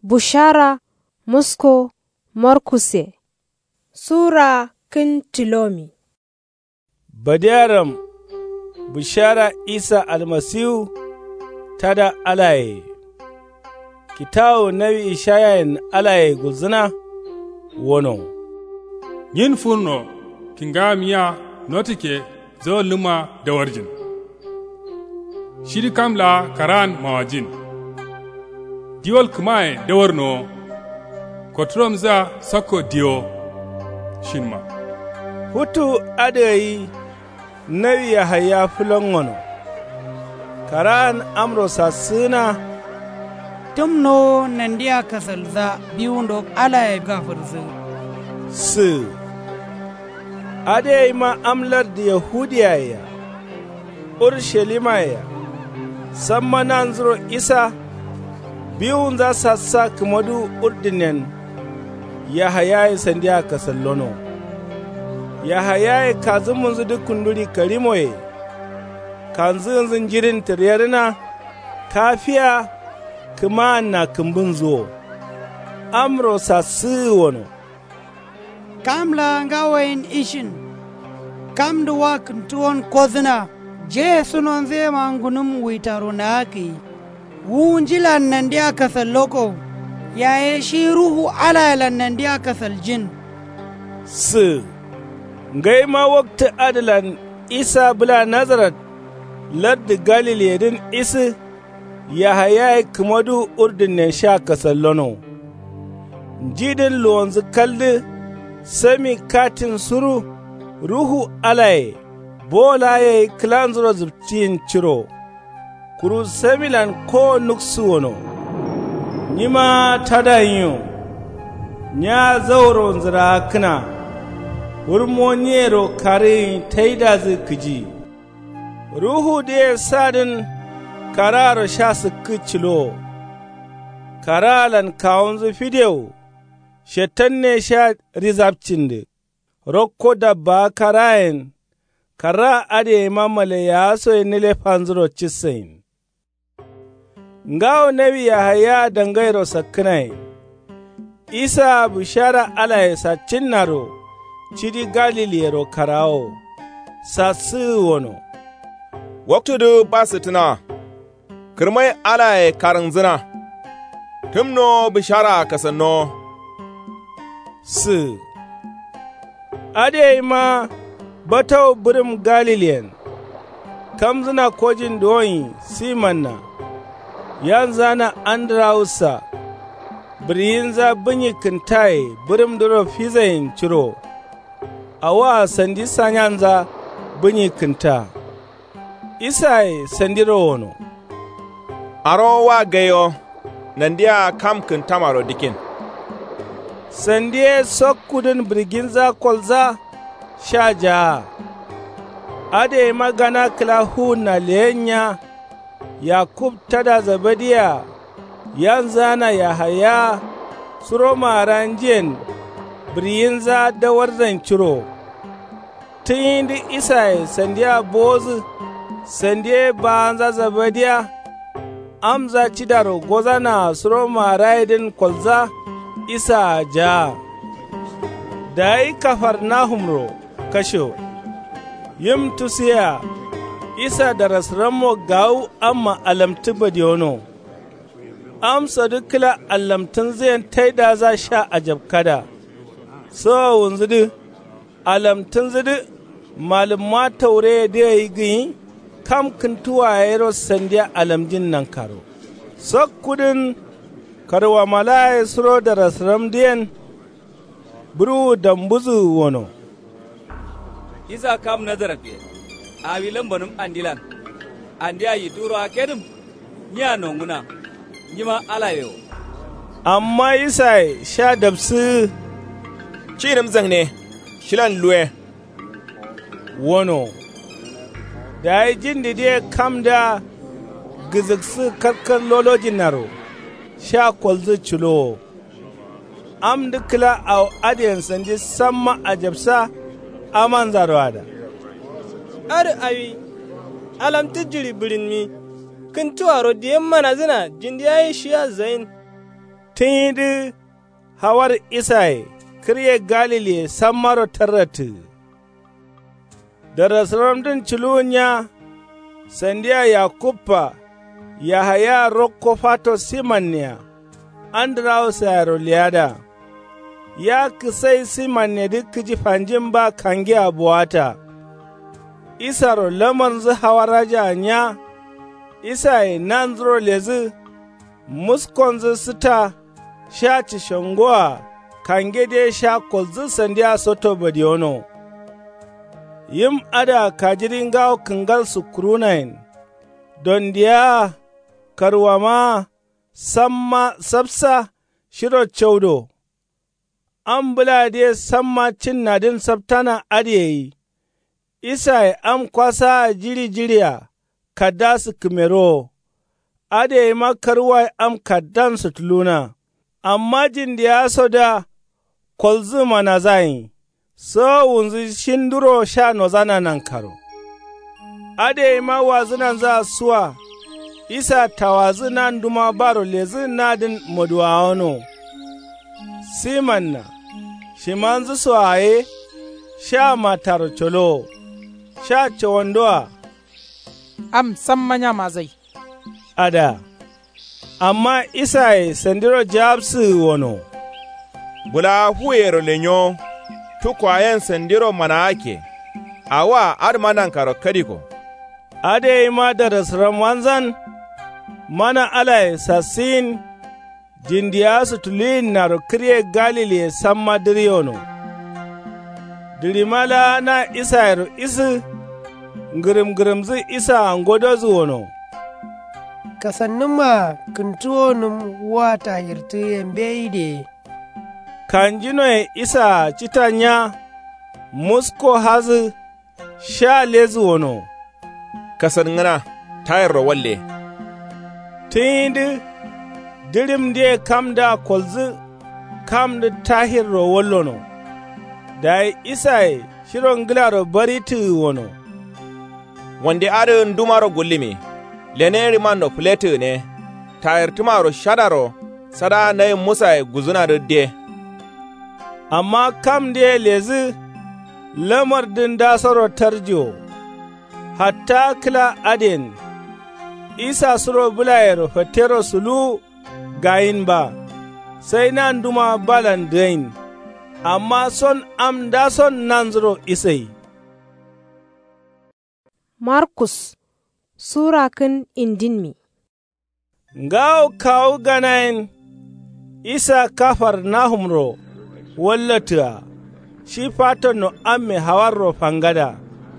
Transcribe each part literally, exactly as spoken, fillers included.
Bushara musko Markuse Sura kin Tilomi Badiyaram Bushara Isa almasihu tada alaye Kitawo nabi Ishayayin alaye guzuna wono yin furno kinga miya notike zo luma da warjin shiri kamla karan mawajin diwol kumae da warno kotrom za sako dio shinma hutu adayi nabi Yahaya fulon wono karan amro sasuna tumno nandiya kasalza biwundo alaye gafurzu su adayi ma amlar da yahudiya ya urshelima ya samma nan zuro isa biyun za sassa kumadu urdinen Yahaya ya sandiya kasallono Yahaya ya kazu munzu duk kunduri karimoye kanzu zinjirin tiryarina kafiya kuma na kumbin zuwo amro sassu wono kamla ngawain ishin kam da wakin tuwon kozina je sunon zai mangunum witaro na haki wunjilan nan da aka salloko yaye shi ruhu alayalan nan da aka saljin su ngai ma wakta adalan isa bula nazarat ladda galiliyadin isi Yahaya kumadu urdin sha kasallono jidin luwanzu kalli sami katin suru ruhu alaye bola ya yi kilanzuro zubtin ciro kuru samilan ko nuksu wono nima tadanyo nya zauro zira kina hurmoniyero kare taida zikiji ruhu da ya sadin kararo sha su kicilo karalan kawon zu fidewo shetan ne sha rizabcin da rokko da ba karayen kara ade mamale ya so yi nile fanzuro cisain ngawo nabi Yahaya dangairo sakkinai isa bushara alaye sa cinnaro cidi galiliyero karawo sa su wono waktu du basitina kirmai alaye karin zina timno bishara kasanno su ade ma batau birim galiliyan kam zina kojin doyi simanna yan zana andrausa biriyin za binyi kintai birim duro fizayin ciro awa sandi sanyanza binyi kinta isai sandiro wono aro wa gayo nandiya kam kintamaro dikin sandiye sokkudin birginza kolza shaja ade magana klahu na lenya yakub tada zabadiya yanzana Yahaya suroma ranjen birginza dawar zanciro tindi isai sandiya bozu sandiye banza zabadiya amza cidaro gozana suroma raidin kolza isa ja da yi kafar nahumro kasho yim tusiya isa da rasramo gawu amma alamtu badiyono amsa dukla alamtun zai taida za sha a jabkada so wunzudu alamtun zudu malumma taure da yi gini kam kintuwa ya yi sandiya alamjin nan karo so kudin karwa malaye suro da rasram diyan buru dambuzu wono isa kam nazarat a wilan banum andilan andiya yi turo akedim nya nonguna nyima alayo amma isa sha dabsu cinim zangne shilan luwe wono da yi jin da kam da giziksu karkar lolojin naro sha kwalzo cilo am dukla a adiyan sandi samma a jabsa aman zarwa da ar awi alam tijiri birin mi kin tuwaro diyan mana zina jindi yayi shiya zain tun yi hawar isai kirye galile san maro tarratu da rasuramdin cilunya sandiya yakuppa ya haya rokko fato simanya andrau sayaro liada ya kisai simanya duk ji fanjin ba kangi abuwata isaro lamar zu hawaraja nya isai nanzuro lezi muskon zu sita sha ci shangowa kange de sha kolzu sandiya soto badiono yim ada kajirin gawo kangal su kurunain don diya karwama samma sabsa shiro chaudo an bula de samma cin nadin sabtana adiyayi isai am kwasa jiri jiriya kada su kimero adiyayi makarwa am kaddan su tuluna amma jin diya soda kolzu mana zai so wunzi shinduro sha nozana nan karo ade ma wazinan za suwa isa tawazi nan duma baro lezi nadin moduwa ono simanna shimanzu suwaye sha matar cholo sha chawondoa am sammanya mazai ada amma isa sandiro jabsu wono bula huyero lenyo tukwayen sandiro mana ake awa admanan karo kadiko ade ma da rasram wanzan mana alai sasin jindiya su tulin na rokriye galile samma diriono dirimala na isairu isi ngirim ngirim zi isa angodo zuwono kasannuma kuntuonum wata hirti embeide kanjino e isa chitanya musko hazi sha lezu wono kasar ngana tayar walle tindi dirim de kamda kolzu kamda tahir ro wallono dai isai shiron glaro baritu wono wande are ndumaro gullimi leneri mando plete ne tayar tumaro shadaro sada nay musa guzuna de amma kam de lezi lamar din dasaro tarjo hatta kila aden isa suro bulayero fatero sulu gayin ba sai nan duma balan dain amma son am da son nan zuro isai Markus Sura kin indinmi Ngaw kaw ganayin isa kafar nahumro wallata shi fato no amme hawarro fangada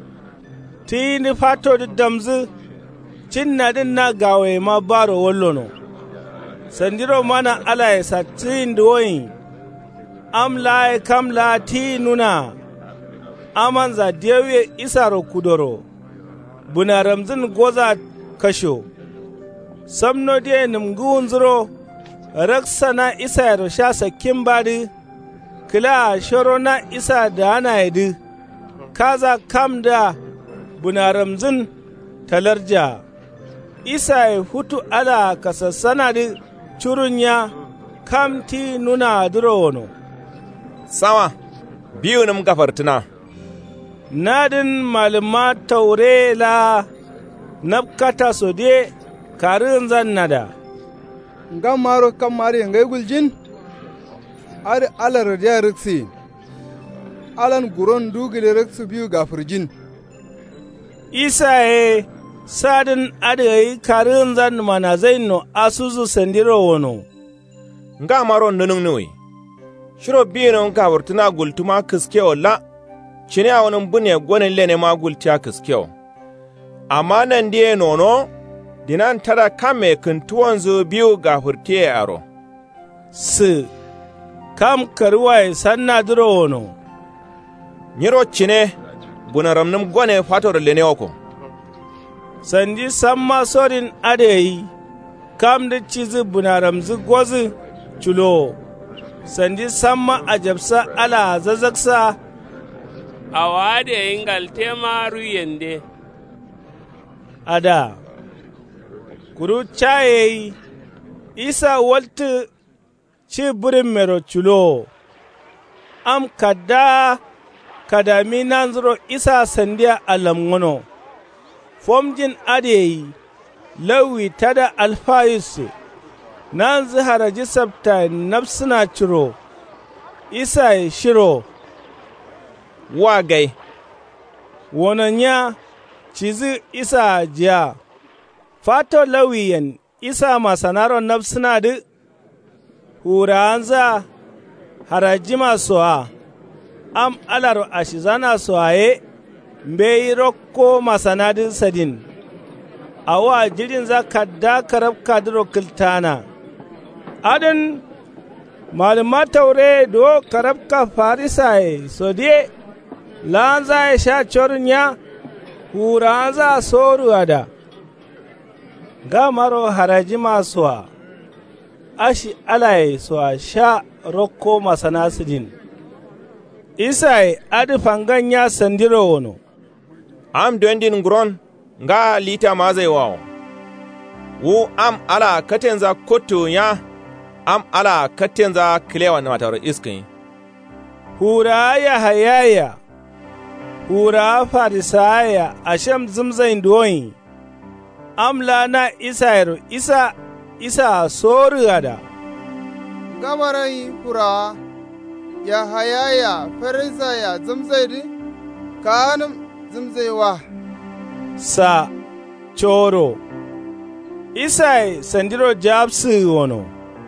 tini fato da damzu cinna din na gawe ma baro wallono sandiro mana ala ya satin doyin amla kamla ti nuna amanza dewe isaro kudoro buna ramzin goza kasho samno de nimgun zuro raksana isaro sha sakin badi kila shoro na isa da ana yadi kaza kam da buna ramzin talarja isa ya hutu ala kasassana da curunya kam ti nuna duro wono sama biyu nim gafartuna nadin malama taure la nabkata so de karin zannada ngam maro kam mari ngai guljin ar alar da riksi alan guron dugile riksi biyu gafurjin isa e sadin adayi karin zan mana zaino asuzu sandiro wono nga maro nunung nui shiro biyu gafartuna gultuma kiskeo la chine a wani bunye gwanin lene ma gultiya kiskeo amma nan diye nono dinan tada kame kintuwan zo biyu gafurtiye aro si kam karuwa sanna duro wono nyiro chine buna ramnum gwane fator lene oko sandi samma sorin adeyi kam da cizi buna ramzi gozi chulo sandi samma ajabsa ala zazaksa awade ingal temaru yende ada kuru chaye isa waltu ci burin mero chulo am kada kadami nanzuro isa sandiya alamgono fomjin adeyi lawi tada alfayusu nan haraji sabta nafsuna ciro isa shiro wagai wonanya cizi isa jiya fato lawiyan isa masanaro nafsuna di huranza haraji masoa am alaro ashizana soaye mbei rokko masanadin sadin awa jirin za kadda karab kadiro kiltana adin maluma taure do karab ka farisaye so die lanza ya sha chornya huranza soru ada gamaro haraji masuwa ashi alaye so sha rokko masanasidin isai adi fanganya sandiro wono am dwendin ngron nga lita mazai wawo wu am ala katenza koto ya am ala katenza kilewa na matar iskin hura ya hayaya hura farisaya asham zumzain doyin am lana isairu isa isa soru ada gabarai hura ya hayaya farisaya zumzaidi kanum zumzaiwa sa choro isai sandiro jabsi wono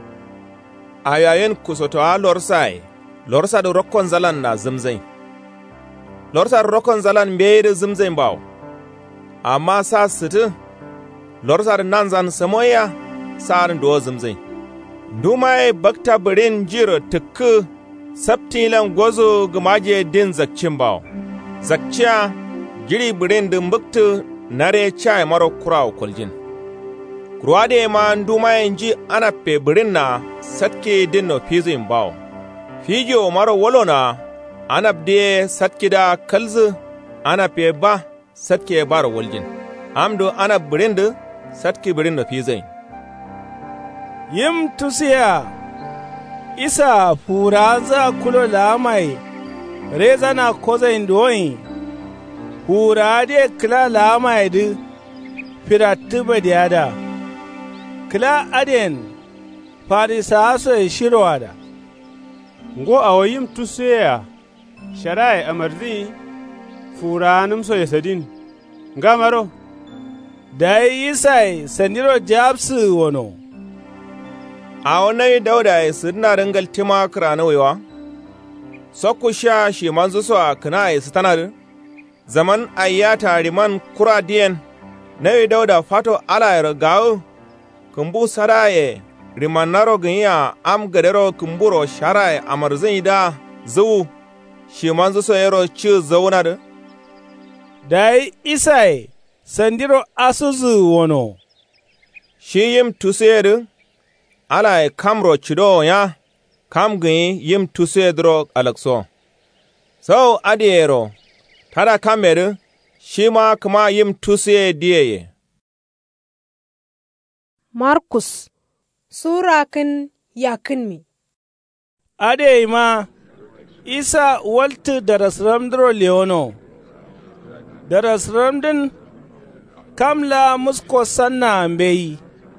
ayayen kusoto a lorsai lorsa da rokkon zalan na zumzai lorsa da rokkon zalan mbe da zumzai bawo amma sa situ lorsa da nan zan samoya sa'arin do zumzai dumai bakta birin jiro tukku sabtilan gozo gumaje din zakcin bawo zakciya jiri birin din buktu nare chai maro kuraw koljin kurwade ma dumai ji ana pe birin na satke din no fizin bawo fijo maro wolona anabde satkida kalzu ana pe ba satke bar woljin amdo ana birin da satke birin no fizin yim tusiya isa furaza kulo lamai rezana kozain doyin hurade kila lamai di firatu badiyada kila aden farisa so shirwada ngo awoyim tusiya sharai amarzi furanum so yasadin ngamaro dai isai sandiro jabsu wono a wannan dauda ya sirna rangal tima kira na wewa sokku sha shi manzu so a kana ya sitanar zaman ayyata riman kura diyan na dauda fato ala ya gawo kumbu saraye riman naro ganya am gadaro kumburo sharaye amarzin da zu shi manzu so yaro ci zaunar dai isai sandiro asuzu wono shi yim tusayar ala e kamro chido ya kam gin yim tusedro alakso so adiero tada kamer shima kuma yim tuse diye Markus Sura kin yakin mi ade ma isa waltu darasramdro leono darasramdin kamla musko sanna ambeyi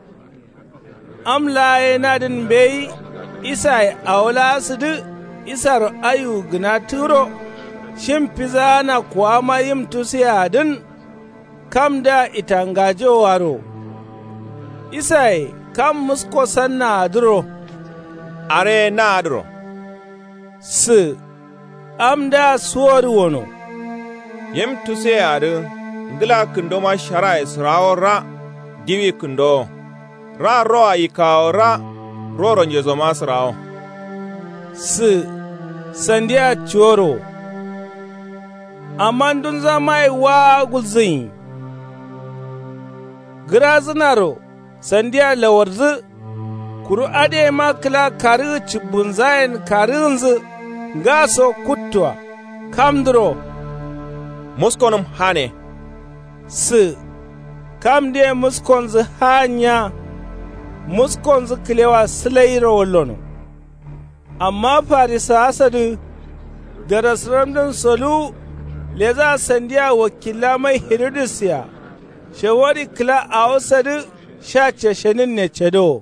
amla yana din bai isa aula su du isar ayu gina turo shin fiza na kuwa ma yim tusiya din kam da itangajo waro isa kam musko sanna adro are na adro su am da suwar wono yim tusiya din ngila kundo ma shara israwo ra diwi kundo ra ro ayika ra roro njezo masrao si sandia choro amandun zamai wa gulzin grazinaro sandia lawarzu kuru ade makla kari chibunzain karinzu gaso kutwa kamdro muskonum hane si kamde muskonzu hanya muskonzu kilewa silairo wolono amma farisa asadu da rasramdin solu le za sandiya wakila mai hiridisiya shawari kila a wasadu sha ceshenin ne cedo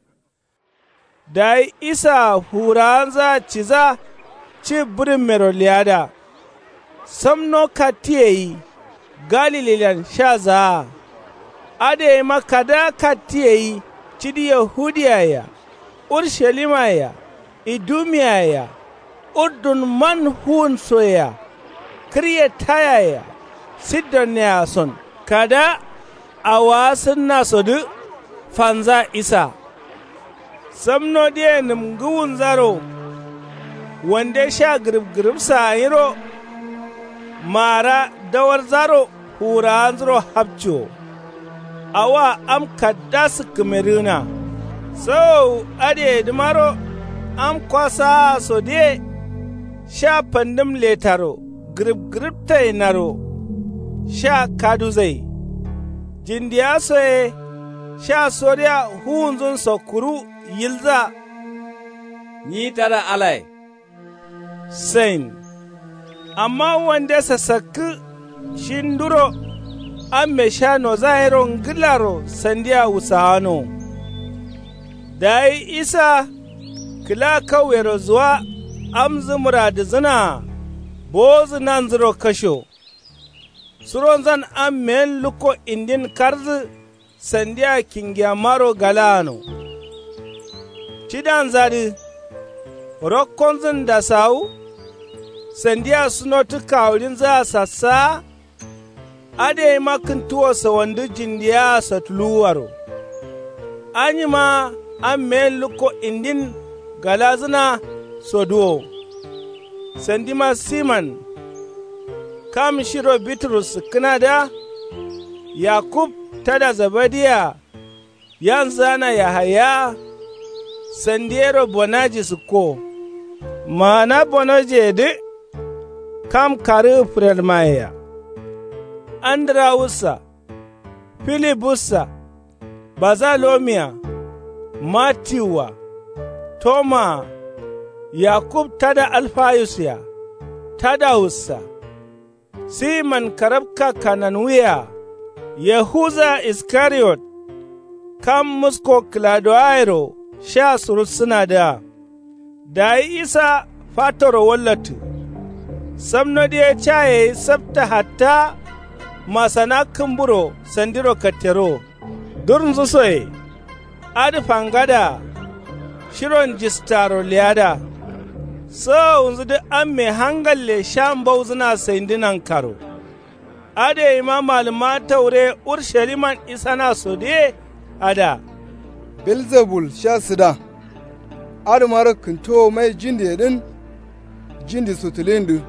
da isa huranza ciza ci birin meroliada samno katiyeyi galililan sha za ade makada katiyeyi cidi yahudiyaya urshalimaya idumiyaya urdun man hun soya kriyatayaya siddon ne son kada a wasan nasodu fanza isa samno diye nimguwun zaro wanda sha girib-girib sayiro mara dawar zaro hura zaro habcho awa am kaddas kameruna so ade dumaro am kwasa so de sha pandim letaro girib-girib tainaro sha kaduzai jindiya soye sha soriya hunzun sokuru yilza ni tara alai sain amma wanda sasaki shinduro an me sha no zairon gilaro sandiya usano da isa kila kawero zuwa amzumura da zina bozu nan ziro kasho suron zan an men luko indin karzi sandiya kingya maro galano cidan zadi rokkonzin da sau sandiya sunotu kawulin za sassa ade makin tuwo sa wanda jindiya sa tuluwaro anyi ma an men luko indin galazina soduwo sandima siman kam shiro bitrus kinada yakub tada zabadiya yan zana yahaya sandiyero bonaji suko mana bonaje de kam kare firelmaya andrawusa filibusa bazalomia matiwa toma yakub tada alfayusiya tada ussa siman karabka kananwiya yahuza iskariot kam musko kladoairo sha suna da da isa fatoro wallatu samno da caye sabta hatta masana kumburo sandiro katero durn zusoye adi fangada shiron jistaro liada so unzu da an me hangalle shambau zina saindinan karo ade ima malama taure urshaliman isana sode ada Belzebul sha sida, adamara kinto mai jindi yadin, jindi sutulindu.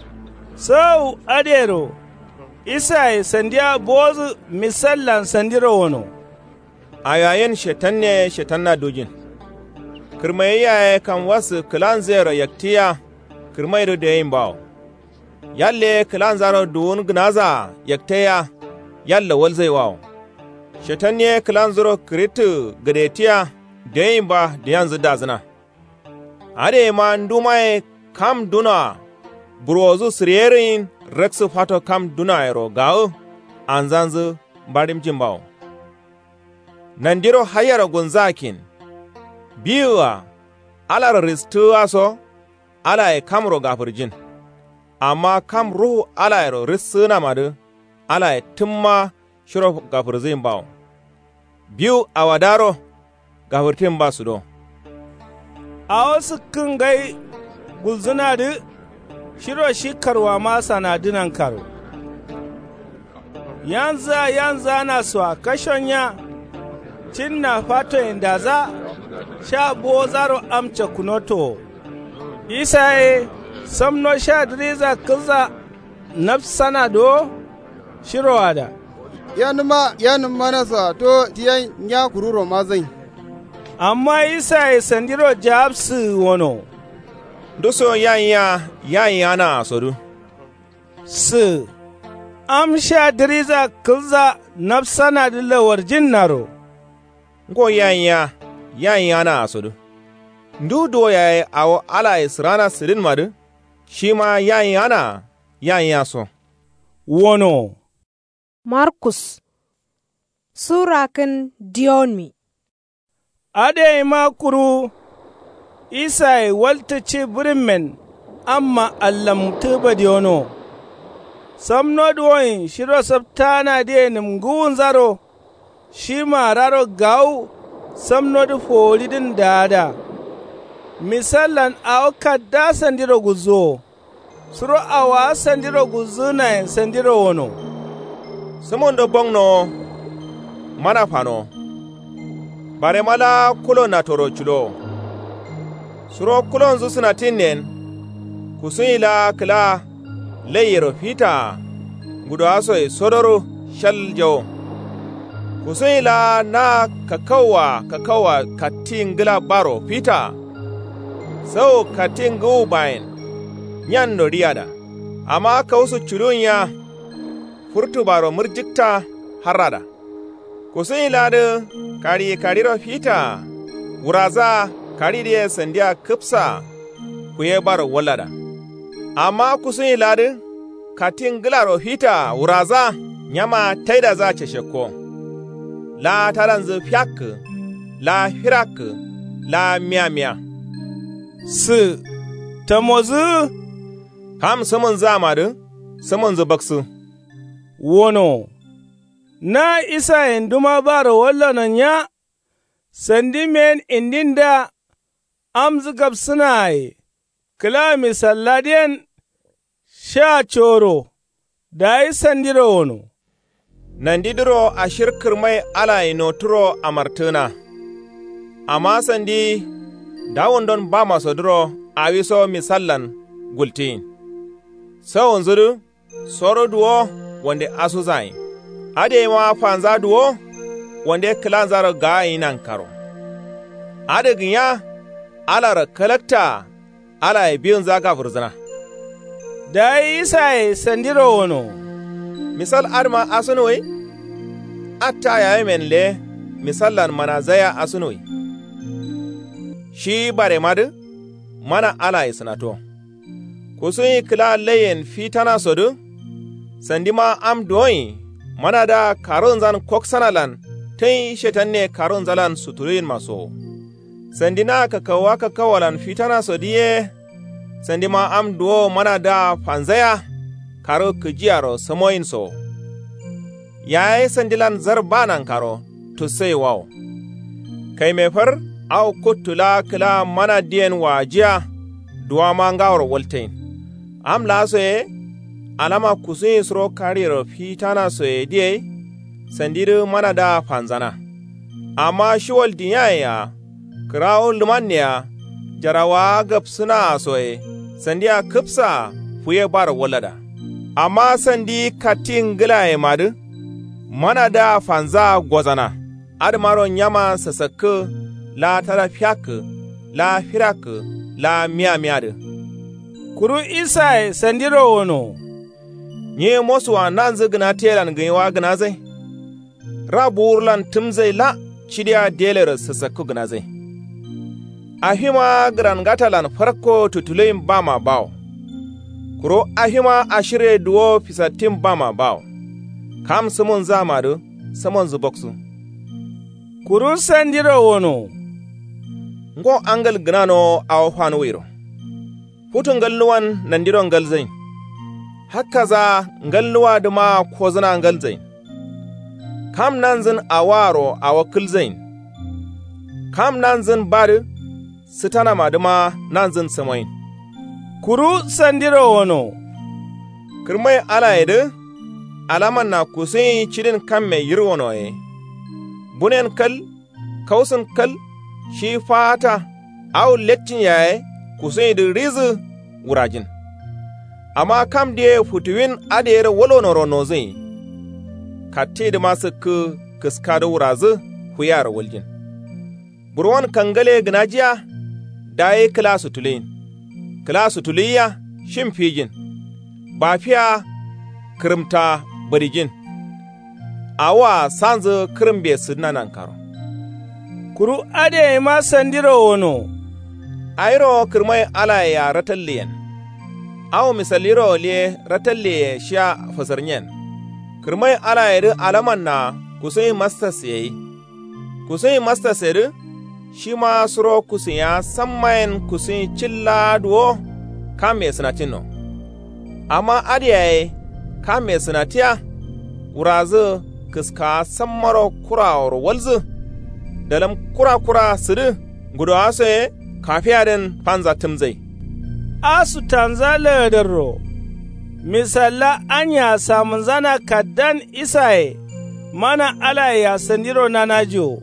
Sau adero, isa sandiya bozu misallan sandiro wano. A yayin shetan ne shetan na dogin. Kirmai yaye kan wasu kilan zero yaktiya, kirmai da yin bawo. Yalle kilan zaro duwun gnaza yaktiya, yalle wal zai wawo. Shetan ne kilan zuro kiritu gadetiya da yin ba da yanzu dazina. Ade ma ndumaye kam duna burozu siriyerin reksu fato kam duna ero gao an zanzu barim jimbawo. Nandiro hayara gunzakin biyuwa alar ristu aso ala e kamro gafurjin. Amma kam ruhu ala ero ristu na madu ala e timma shiro gafurzin bawo. Biyu a wadaro gafurtin ba su do. A wasu kan gai gulzuna da shiro shi karwa masa na dinan karo. Yanza yanza na so a kashon ya cin na fato inda za sha bo zaro amce kunoto. Isaye samno sha driza kuza nafsana do shiro wada. Yanuma yanuma nasa to tiyan nya kururo mazai. Amma isa ya sandiro jabsu wano. Duso yanya yanya na sodu. Su, amsha diriza kulza nafsana dilawar jinnaro. Ngo yanya yanya na sodu. ndu do yayi awo ala israna sidin madu shi ma yayi ana yayi yaso wono Markus surakin dionmi ade ma kuru isai walta ce birmen amma allam tuba diono samno duwoyin shiro sabtana de nimguun zaro shi ma raro gau samno du folidin dada misalan a kadda sandiro guzo suro awa sandiro guzo na sandiro wono Simon do bongno mana fano bare mala kulo na toro chulo suro kulon zu suna tinnen kusuila kla leyero fita gudo aso e sodoro shaljo kusuila na kakawa kakawa katingla baro fita so katingu bain nyando riada ama kausu chulunya furtu baro murjikta harada kusuila de kari kariro fita uraza kari de sandia kupsa kuye baro walada amma kusuila de katingla ro fita uraza nyama taida za chesheko la taranzu fyak la hirak la miamia su tamozu kam saman zamadu saman zubaksu wono na isa enduma baro walla nanya sandi men indinda amzu gabsunai kila misalladian sha choro dai sandiro wono nandidiro ashirkir mai ala inoturo amartuna amma sandi dawon don ba maso duro awiso misallan gultin sawon zuru soro duwo wande asu zai ade ma fanza duwo wande klan zaro ga inan karo ade ginya ala kalakta ala biyun zaka furzana dai isa sandiro wono misal arma asunoi atta yayi menle misallan manazaya asunoi shi bare madu mana ala isnato kusun kila layen fitana sodu sandima am doyi mana da karon zan koksanalan tai shetan ne karon zalan suturin maso sandina kakawa kakawalan fitana sodiye sandima am do mana da fanzaya karo kujiyaro samoyin so yayi sandilan zarbanan karo to say wow kai me far au kutula kila mana dien wajiya duwa mangawar waltain am la soye alama kusin sro kariro fitana soye die sandiru mana da fanzana amma shiwal dinyaya krawo lumanya jarawa gapsuna soye sandiya kupsa fuye bar walada amma sandi katin gilaye madu mana da fanza gwazana admaro nyama sasakku la tarafyak la firak la miya miyade kuru isa sandiro wono nye moswa nanzu gna telan gwa gna zai raburlan tumzai la chidia deler sasakku gna zai ahima gran gatalan farko tutulein bama bawo kuro ahima ashire duwo fisatin bama bawo kam samun zamadu samun zuboksu kuru sandiro wono ngo angal gnano aw fanu wiro futun galluwan nandiro ngal zain hakaza ngalluwa duma ko zana ngal zain kam nanzin awaro awakil zain kam nanzin bari sitana maduma nanzin samain kuru sandiro wono kirmai alayede alaman na kusin cidin kan mai yirwono e bunen kal kausun kal shi fata au lekcin yaye kusin da rizu wurajin amma kam da futuwin adere walono rono zai katte da masu ku kiska da wurazu huyar waljin burwan kangale gnajiya daye klasu tulein klasu tuliya shimfijin ba fiya kirimta barigin awa sanzu kirimbe sunanan karo kuru ade ma sandiro wono ayro kirmai ala ya ratalliyen aw misaliro le ratalle sha fasarnyen kirmai ala ya alaman na kusai mastas yayi kusai mastas yayi shi ma suro kusin ya sammayen kusin cilla duwo kame sinatino amma adiyaye kame sinatiya wurazu kiska sammaro kurawar walzu dalam kura-kura sidi gudu ase kafiyaden panza timzai asu tanzala darro misalla anya samun zana kaddan isaye mana ala ya sandiro nanajo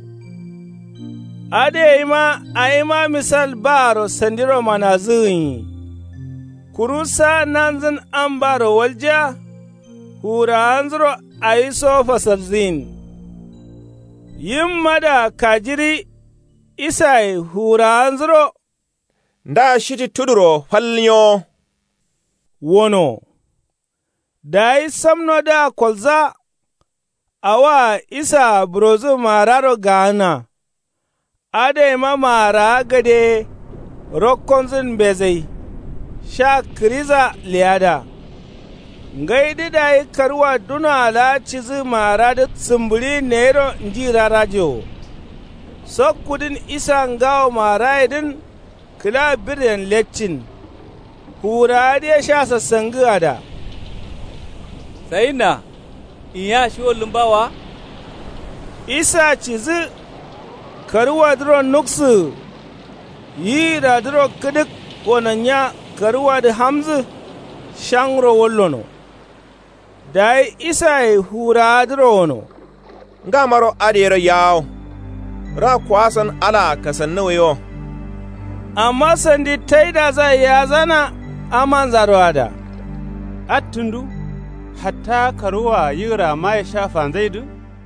ade ima aima misal baro sandiro manazin kurusa nanzin ambaro walja hura anzro aiso fasarzin yin mada kajiri isai hura anzro nda shiti tuduro falnyo wono dai samno da kolza awa isa brozu mararo gana ade ma mara gade rokkonzin bezai sha kriza liada ngaidi dai karwa duna la cizi mara da tsimbiri nero njira radio sokudin isa ngawo mara idin kila biryan lecin hura da sha sassangu ada sai na iya shi wallin bawa isa cizi karwa duro nuksu yi da duro kidik konanya karwa da hamzu shangro wallono dai isa hura duro wono nga maro adiyero yaw ra kwasan ala kasanno yo amma sandi taida za ya zana aman zarwada attundu hatta karuwa yira ma ya shafa zaidu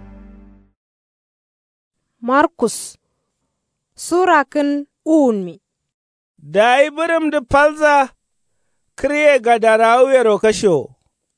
Markus surakin unmi dai birim da falza kriye ga darawero kasho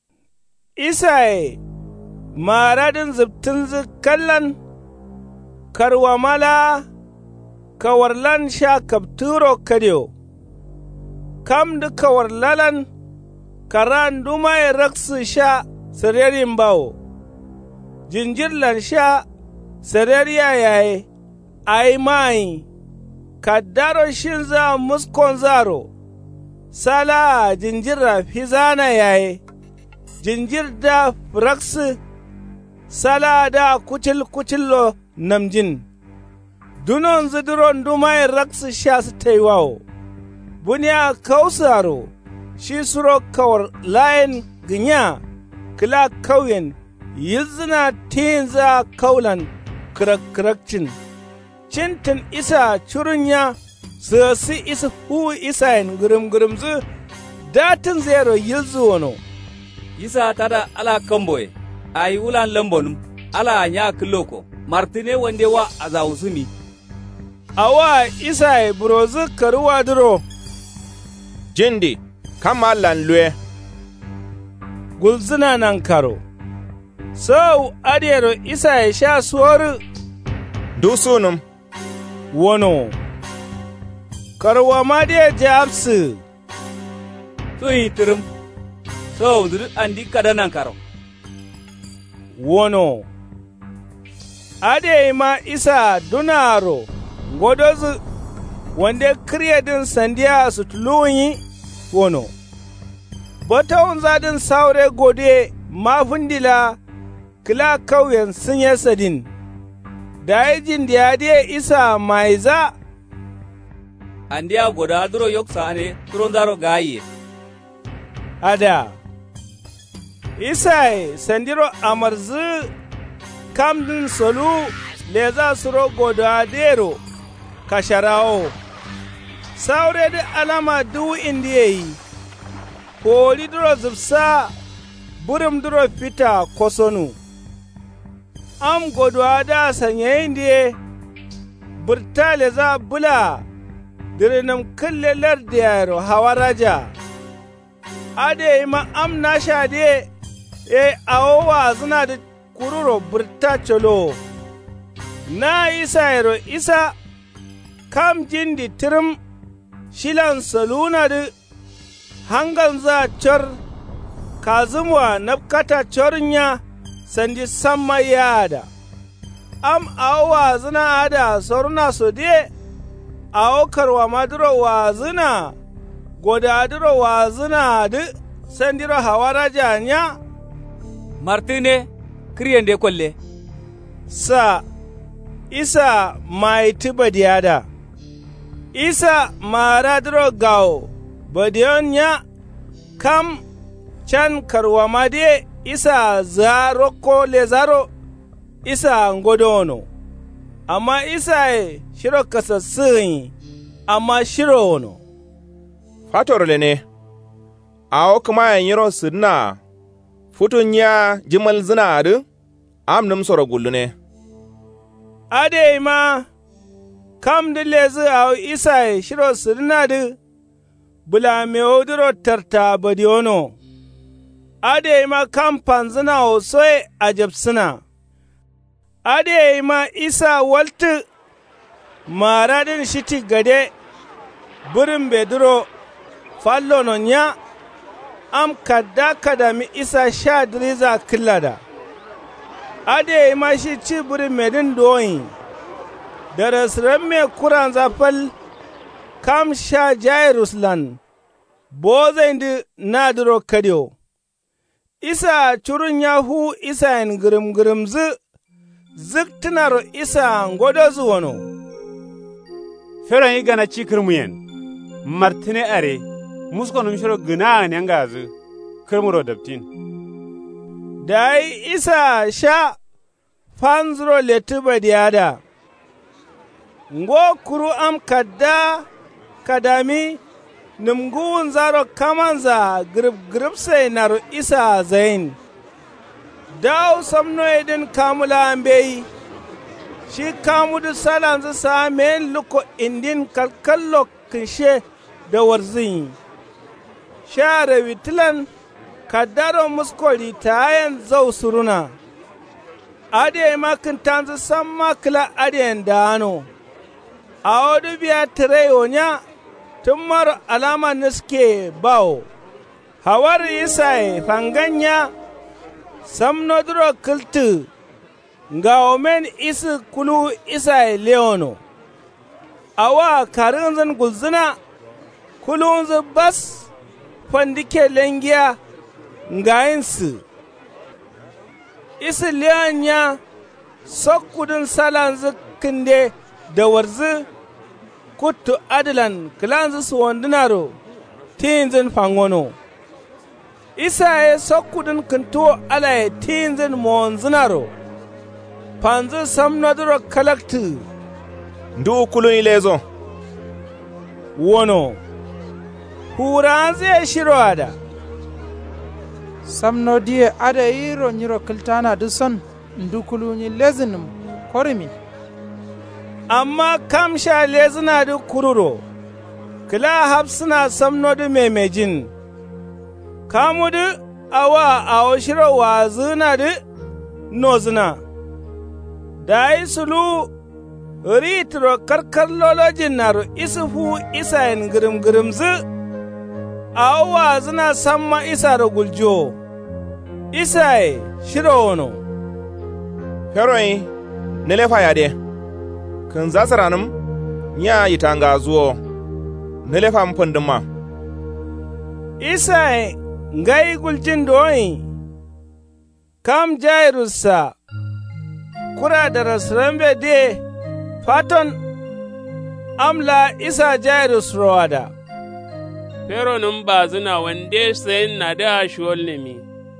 isaye maradin zubtin zikallan karwa mala kawarlan sha kapturo kadyo kam da kawarlalan karan dumai raksu sha sararin bawo jinjirlan sha sarariya yaye ai mai kaddaro shin za muskon zaro sala jinjira fizana yaye jinjir da raksu sala da kucil kucillo namjin dunon zidiron dumai raksu sha su taiwawo buniya kausaro shi suro kawar layin ginya kila kauyen yizina tinza kaulan kirak-kirakcin cintin isa curunya sasi isa hu isa yin gurum-gurum zu datin zero yilzu wano isa tada ala kamboye ayi wulan lambonum ala nya kiloko martine wande wa azawusumi awa isa burozu karuwa duro jindi kama lanlue gulzina nan karo sau adiyaro isa ya sha suwar dusunum wano karwa ma da jabsu so yi tirim sau zuru andi kada nan karo wano ade ma isa dunaro godozu wanda kriyadin sandiya su tuluyi wono botawun zadin saure gode mafundila kila kauyen sun yi sadin da yajin da ya de isa mai za an diya goda duro yoksa ne turon zaro gaye ada isa sandiro amarzu kamdin solu le za su ro goda dero kasharao saure da alama du indiya yi koli duro zubsa burim duro fita kosonu am godwa da sanye indiya burtale za bula dirinam kullelar da yaro hawaraja ade ma am nasha de e awowa suna da kururo burta cholo na isa yaro isa kam jindi tirim shilan saluna da hangan za cor kazumwa nafkata cornya sandi samma yada. Am awa zina ada soruna so de awo karwa maduro wa zina goda duro wa zina da sandiro hawara janya. Martine kriyan de kwalle. Sa isa mai tuba diada. Isa mara duro gawo badiyon ya kam can karwa made isa zaro ko le zaro isa ngodono. Amma isa e shiro kasassin amma shiro ono. Fatorle ne, awo kuma yan yiro sidna futun ya jimal zina adu, am num soro gullu ne. Ade ma, kam da lezi awo isa e shiro sidna du, bula me oduro tarta badiono. Ade ma kam panzina o soye ajabsina. Ade ma isa waltu maradin shiti gade burin beduro fallo non ya am kadda kada mi isa sha driza killada. Ade ma shi ci burin medin doyin da rasiran me kuran zafal kam sha jairuslan bozain di nadiro kadiyo. Isa curun yahu isa yin girim girim zi zik tinar isa ngodo zuwano. Feron yi gana cikir muyen, martine are, musko num shiro gina ne ngazu, kirmuro daptin. Dai isa sha fanzuro letuba diada. Ngo kuru am kadda kadami numguun zaro kamanza grib grib sai naro isa zain. Daw samno edin kamula ambei. Shi kamudu salanzu sa men luko indin kalkallo kinshe da warzin. Share witilan kadaro muskoli tayan zau suruna. Ade makin tanzu samma kila ade dano. A odu biya tire onya tumar alama niske bawo. Hawar isai fanganya samno duro kiltu. Nga omen isi kulu isa leono. Awa karinzin gulzina kulunzu bas fandike lengiya nga insu. Isi leonya sokudin salanzu kinde da warzi kutu adilan kilanzu su wandinaro tinzin fangono. Isa e sokudin kinto alaye tinzin monzinaro. Panzu samnaduro kalaktu. Ndu kuluni lezo. Wono. Huranze shiro ada. Samnodiye ada yiro nyiro kiltana duson ndu kuluni lezinum korimi. Amma kamsha lezina du kururo. Kila hapsina samnodu memejin. Kamudu awa awo shiro wazina du nozina. Dai sulu ritro karkar lolojin naro isufu isa yin girim girim zi awa zina samma isa da guljo isa yi shiro wono. Feroyi nilefa yade kan zasaranim nya yitanga zuwo nilefa mpunduma. Isa yi ngai guljin doyi kam jairusa kura da rasirambe de faton amla isa jairus rawada. Pero nun ba zina wande sayin na da shuwal nemi.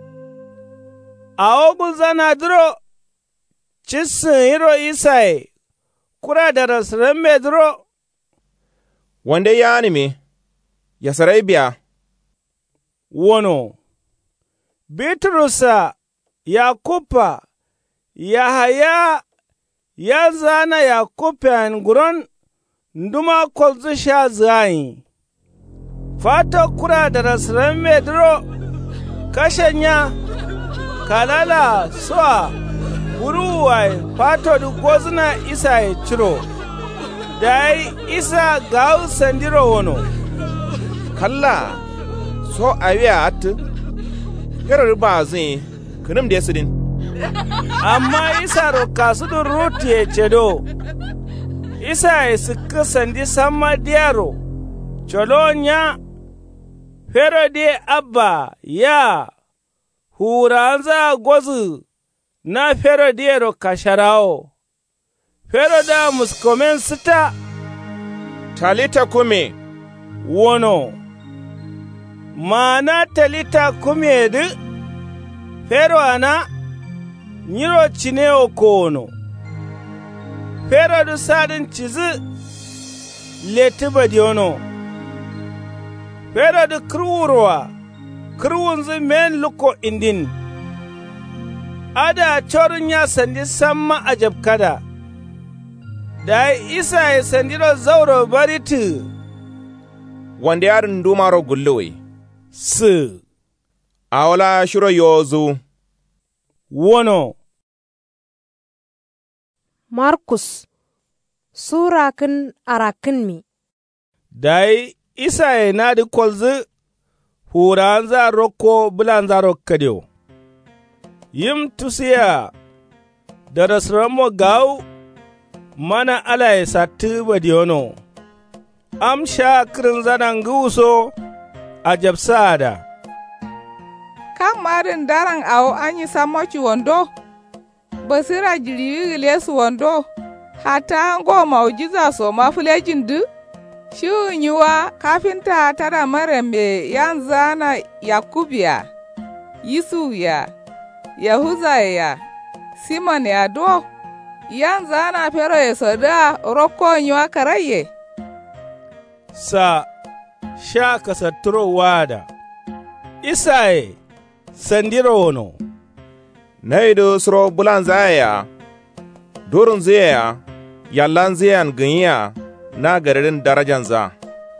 A ogun zana duro cisin hiro isai kura da rasirambe duro. Wande ya nemi ya sarai biya. Wono. Bitrusa ya kupa Yahaya ya zana ya kupen guron nduma kolzu sha zai. Fato kura da rasiran medro kashanya kalala soa buruwai fato du gozuna isa ya ciro. dai isa gaw sandiro wono kalla so awiya at herar ba zin kunum da sidin amma isa ro kasudun roti e cedo isa e sikka sandi samma diaro cholonya fero de abba ya huranza gozu na fero diero kasharao fero da muskomen sita talita kume wono mana talita kume du fero ana nyiro chineo kono fero du sadin chizu letiba diono fero du kruurwa kruunzu men luko indin ada chorin ya sandi samma ajab kada da isa ya sandiro zauro bariti wanda yarin dumaro gulluwe su awala shiro yozu wono Markus Sura kin arakin mi dai isa ya nadi kwalzi huran za roko bulan za rokkadeo yim tusiya da rasramo gaw mana ala ya sati badiono am sha kirin zanan guso a jabsada kan marin daran awo an yi samoci wando basira jiri lesu wando hata an go maujiza so mafulejin du shi yiwa kafinta tara mara me yan zana yakubiya yisu ya yahuza ya simon ya do yan zana fero ya soda roko yiwa karaye sa sha kasaturo wada isaye sandiro wono naido suro bulan zaya durun zaya yallan zayan ganya na gararin darajan za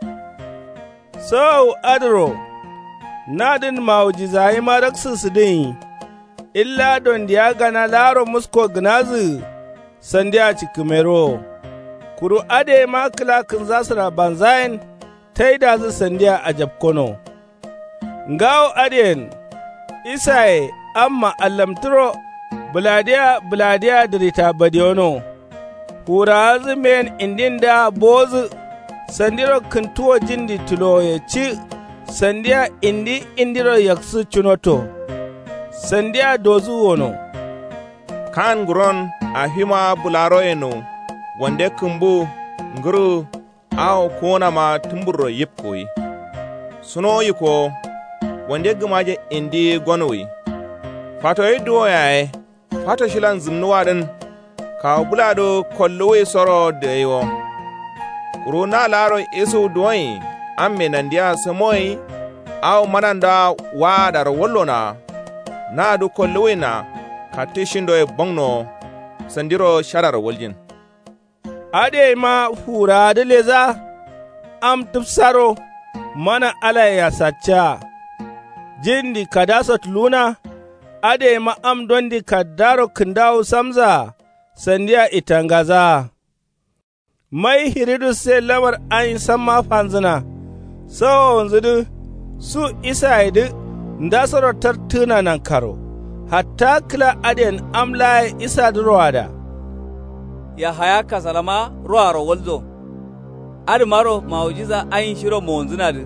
so adro nadin maujizayi maraksu su din illa don diya gana laro musko gnazi sandiya cikimero kuru ade ma kilakin zasira banzayin ta yi da zu sandiya a jabkono ngawo aden isaye amma allamturo buladiya buladiya dirita badiono hura men indin da bozu sandiro kintuwo jindi tulo ya ci sandiya indi indiro yaksu chunoto sandiya dozu wono kan guron a hima bularo eno wande kumbu nguru aw kona ma tumburo yipkoi suno yiko wande gumaje indi gonwi fato yido yae fato shilan zumnuwa din ka bulado kollowe soro deyo kuruna laro isu doyi amme nandiya samoi aw mananda wadar wollona na du kollowe na katishindo e bongno sandiro sharar woljin ade ma fura da leza am tufsaro mana ala ya sacha jindi kadasot luna ade ma am dondi kadaro kindawo samza sandiya itangaza mai hiridu se lamar ayin samma fanzina so nzudu su isa idu ndasaro tartuna nan karo hatta kila aden amla isa durwada ya haya kasalama roaro wolzo adi maro maujiza ayin shiro monzinadu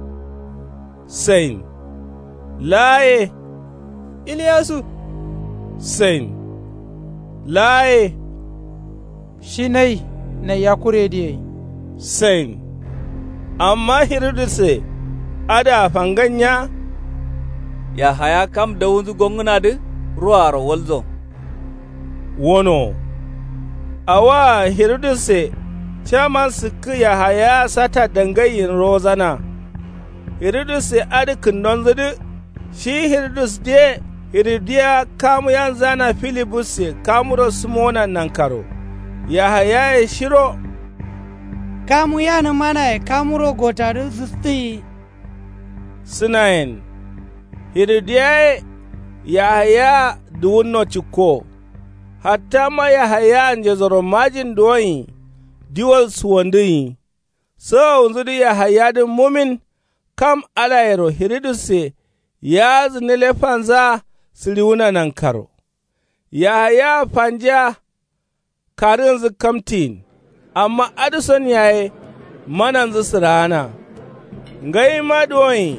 sein laye Iliyasu sein laye shinai na yakure diye sein amma hirduse ada fanganya ya haya kam da wunzu gongunadu roaro wolzo wono awa hirduse chaman suku ya haya sata dangayin rozana hirduse adikin nonzudu shi hirdus de hirdiya kamu yan zana filibuse kamuro sumona nankaro ya haya ya shiro kamu yana mana ya kamuro gotadu susti sinayin hirdiya ya haya duwunno chiko hatta ma ya haya nje zoro majin doyi diwal suwandiyi. So unzu di ya hayadin mumin kam ala yero hiriduse ya zinile fanza siliwuna nan karo. Ya haya fanja karin zu kamtin, amma Addison yaye manan zu sirana. Ngai madoyi,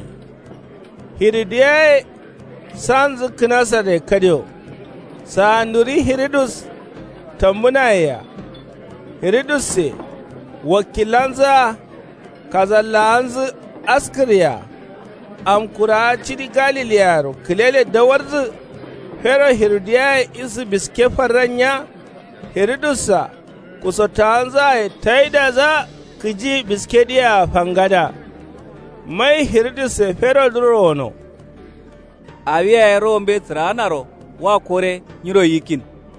hiridiyaye san zu kinasa da kadyo, sanduri hiridus tambuna ya, hiridus se wakilanza kazallanzu askiriya, amkura cidi galiliyaro kilele dawarzu fero hiridiyaye isu biske faranya, hiridusa kusotanza ya taida za kiji biske diya fangada. Mai hiriduse fero durono. Awiya ya rombe tsiranaro wa kore nyiro yikin.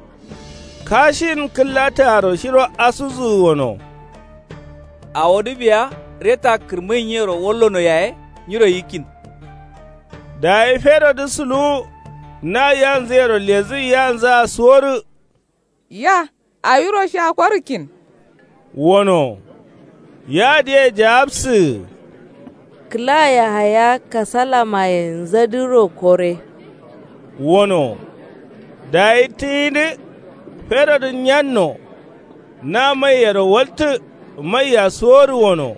Kashin killataro shiro asuzu wono. A wadu biya reta kirmin yero wollono yae nyiro yikin. Da fero dusulu na yanzero lezu yanza suworu. Ya, a yiro sha kwarkin. Wono, ya de jabsu. Kila ya haya kasala mayen zadiro kore. Wono, da itini fero dun yanno na mai yaro waltu mai ya suworu wono.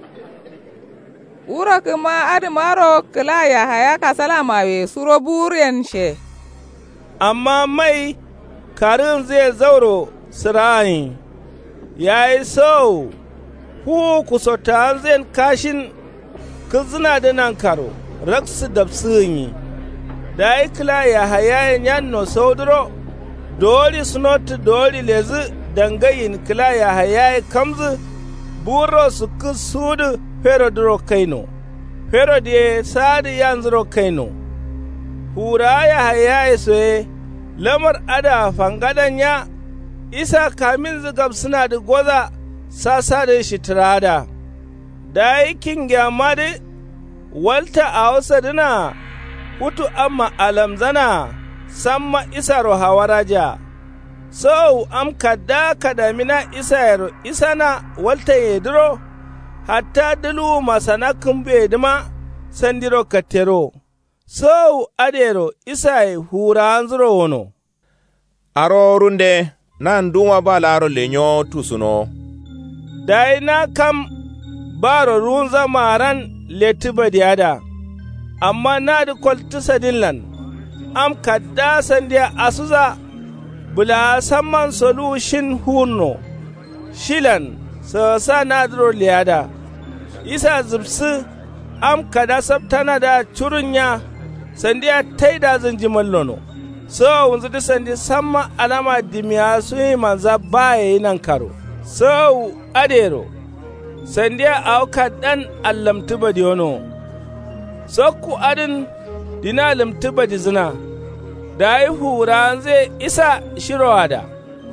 Ura kuma adimaro kila ya haya kasala mawe suro buriyan she. Amma mai karin zai zauro sirayin, ya yi so, ku kusota zai kashin kizina da nan karo, raksu da yi, da yi kila ya hayayen yanno sauduro, doli sunot doli lezi dangayin kila ya hayayen kamzu, buro su kusudu fero duro kaino, fero da sadi yanzuro kaino, hura ya hayayen soye, lamar ada fangadan ya, isa kamin zigab suna da goza sasa da shi tirada. Da yakin gyama da walta a wasa dina hutu amma alamzana samma isaro hawaraja. So am kada kadamina isayaro isana walta yediro hatta dulu masana kumbe dima sandiro katero. So adero isai hura anzuro wono. Aro runde nan duma ba laro lenyo tusuno. Dai na kam baro runza maran letiba diada, amma na da kwalti sadillan, am kadda sandiya asuza bula samman solution huno, shilan sasa na duro liyada, isa zubsi am kada sabtana da curunya sandiya taida zanjiman lono, so wanzu da sandi samma alama dimiya su yi manza baya nan karo, so adero. Sandiya auka dan allamtuba di ono, sokku adin dina lamtuba di zina, da yi hura zai isa shirowa da.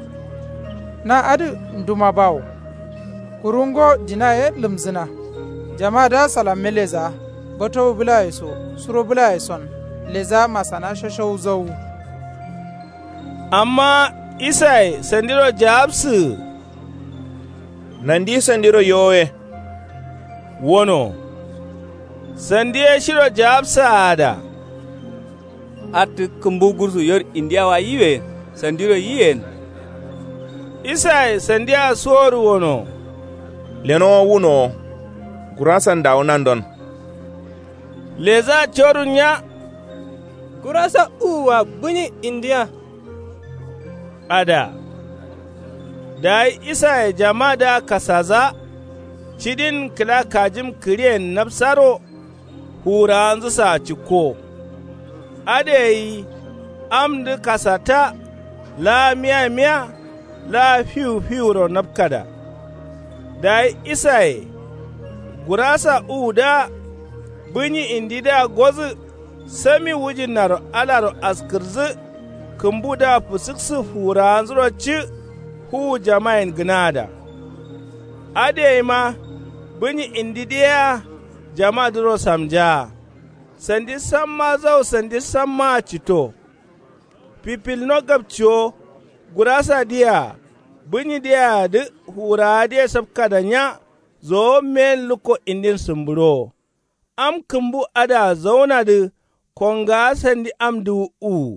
Na adi nduma bawo, kurungo dina ye limzina, jama da salam leza, bato bula ya so, suro bula ya son, leza masana shashau zau. Amma isai sandiro jabsu, Nandi sandiro yowe. Wono, sandiye shiro jabsa da. Ati kumbu gursu yor indiyawa yiwe, sandiro yiyen. Isai sandiya soru wono. Leno wuno, gurasan da nandon. Leza chorunya. Gurasa uwa bunyi indiya. Ada. Da isa jama da kasaza, cidin kila kajim kiriyen nafsaro, hura an zusa ciko. Adayi, amdu kasata, la miya miya, la fiu fiu ro nafkada. Da isa gurasa uda, bunyi indida gozu, sami wujin naro alaro askirzi, kumbu da fusiksu hura an zuro ci, hu jama'in gnada. Ade ma bunyi indidiya jama'a duro samja. Sandi samma zau sandi samma cito. Pipil no gabcho gurasa dia bunyi dia de hura de sabka da nya zo men luko indin sumburo am kumbu ada zauna de konga sandi am du u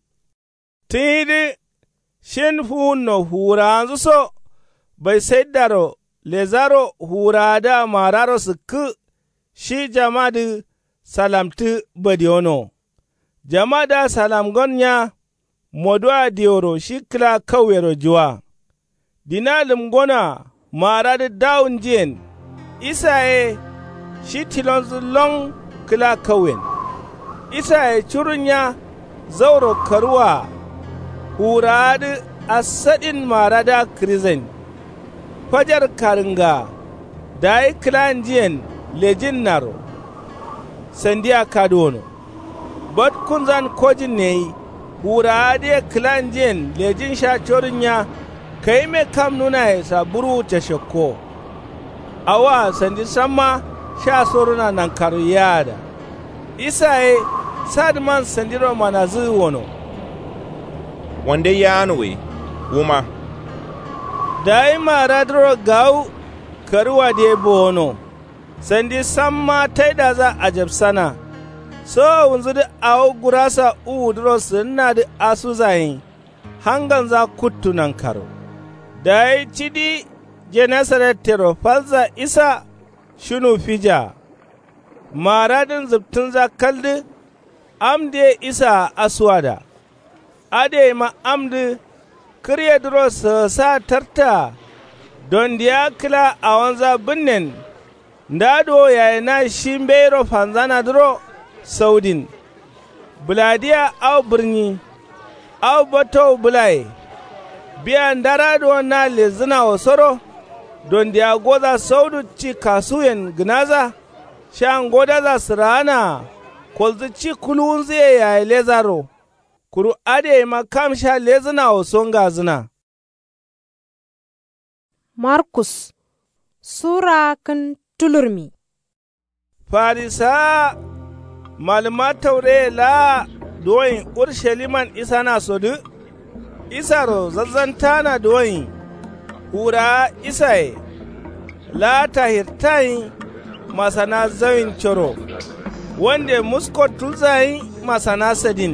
tidi shin fu no hura so bai sai daro lezaro hura da mararo suku shi jama'du salamtu badiono jama'da salam gonya modwa dioro shi kila kawero juwa dinalim gona maradu daun jien isaye shi tilonzu long kila kawen isaye churunya zauro karuwa huradu asadin marada krizen fajar karinga dai kilan jien lejin naro sandiya kadono bot kunzan kojin ne hura de klanjen lejin sha chorinya kai me kam nuna ya saburu ta shakko awa sandi sama sha soruna nan karuyada isaye sadman sandiro manazu wono wande yanwe wuma dai maradro gau karuwa de bono sandi samma taida za a jabsana so wunzu da awo gurasa u duro sunna da asu zayin hangan za kuttu nan karo da yi cidi jenasarar tero falza isa shunu fija maradin zubtun za kaldi amde isa aswada ade ma amdi kirya duro sa tarta don diya kila a wanza binnen ndado yayi na shimbero fanzana duro saudin buladiya au birni au bato bulai biyan darado na lezina wasoro don diya goza saudu ci kasuyen gnaza shan goda za su rana kolzu ci kulun zai yayi lezaro kuru ade makam sha lezina wason gazina. Markus Sura kan tulurmi Farisa malama taure la doyin Ursaliman isa na sodu isaro zazzanta na doyin hura isaye la tahirtai masana zawin coro wanda musko tulzayin masana sadin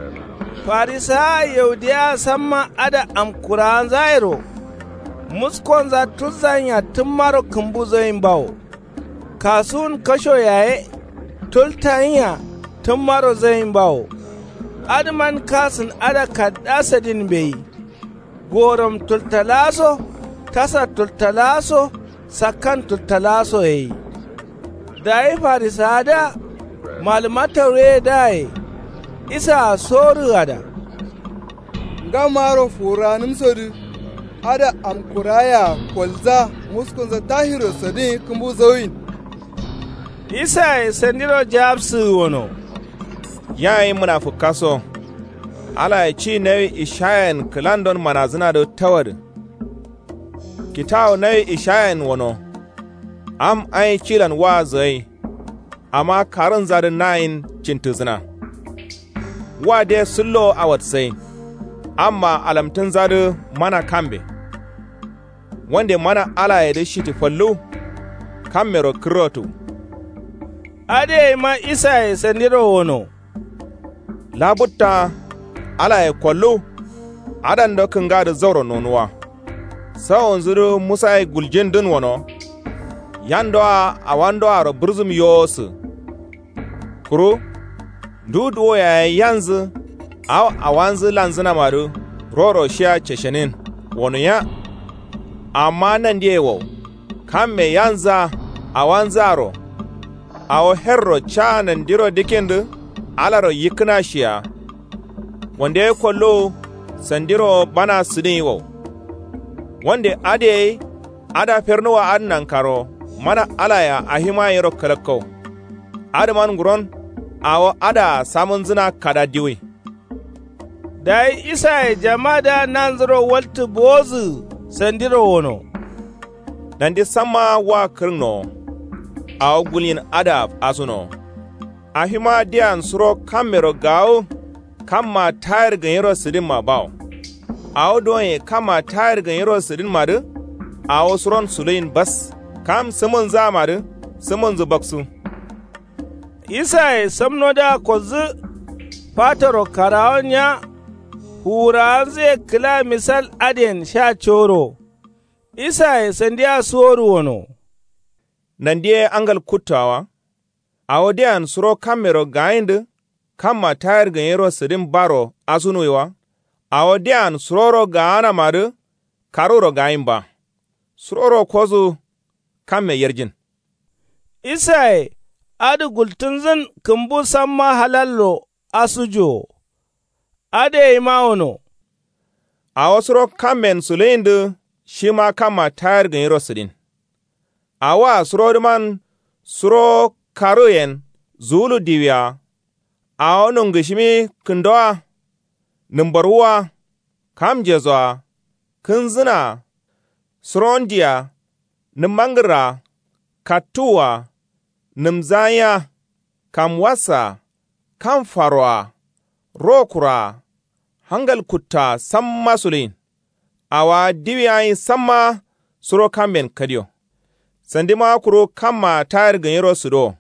Farisa yaudiya samma ada amkuran zairo muskon za tulzanya tun maro kumbu zoyin bawo kasun kasho yaye tultanya tun maro zoyin bawo adman kasun ada kadasadin bai gorom tultalaso tasa tultalaso sakan tultalaso yayi dai Farisa da malumataure dai isa soru ada ngamaro furanim sodu ada amkuraya kwalza muskunza tahiro sadi kumbu zawin isa sandiro jabsu wono yayi munafukaso ala ya ci na ishayan kilandon manazina da tawar kitawo na ishayan wono am ai cilan wa zai amma karin zarin nayin cintuzina wa dai sullo a watsai amma alamtun zari mana kambe wanda mana ala ya da shi tifallu kamero kirotu ade ma isa ya sandiro wono labutta ala ya kwallo adan da kan gada zauro nonuwa sawon zuru musa ya guljin din wono yando a wando a burzum yosu kuro dudu ya yanzu aw awanzu lanzina maru roro shia cheshenin wono ya amma nan diewo kamme yanza awanzaro aw herro cha nan diro dikendu alaro yikna shia wande kollo sandiro bana siniwo wande ade ada fernuwa annan karo mana alaya ahima yero kalakko adaman guron awo ada samun zina kada diwe dai isa jamada nanzro waltu bozu sandiro wono dandi sama wa kirno awo gulin ada asuno ahima dian suro kamero gawo kamma tayar ganyero sidin ma bawo awo doye kama tayar ga yero sidin madu awo suron sulayin bas kam simon za madu simon zu baksu Isai samno da kozu fataro karaonya hura zai kila misal aden sha choro Isai sandiya suoru wono nandiye angal kutawa awo dean suro kamero gaindu kama tayar ga yero sidin baro asunuiwa awo dean suroro gaana madu karuro gaimba suroro kozu kamme yerjin Isai adi gultunzin kumbu samma halallo asujo ade imawono a wasuro kamen sulindu shima kama tayar ga yero sidin awa suro man suro karuyen zulu diwiya a onun gishimi kundoa numbarwa kamjezwa kunzina surondiya numangira katuwa nimzaya kamwasa kamfarwa rokura hangal kutta samma sulin awa diwiyayi samma suro kamben kadiyo sandima kuro kama tayar ganyero sudo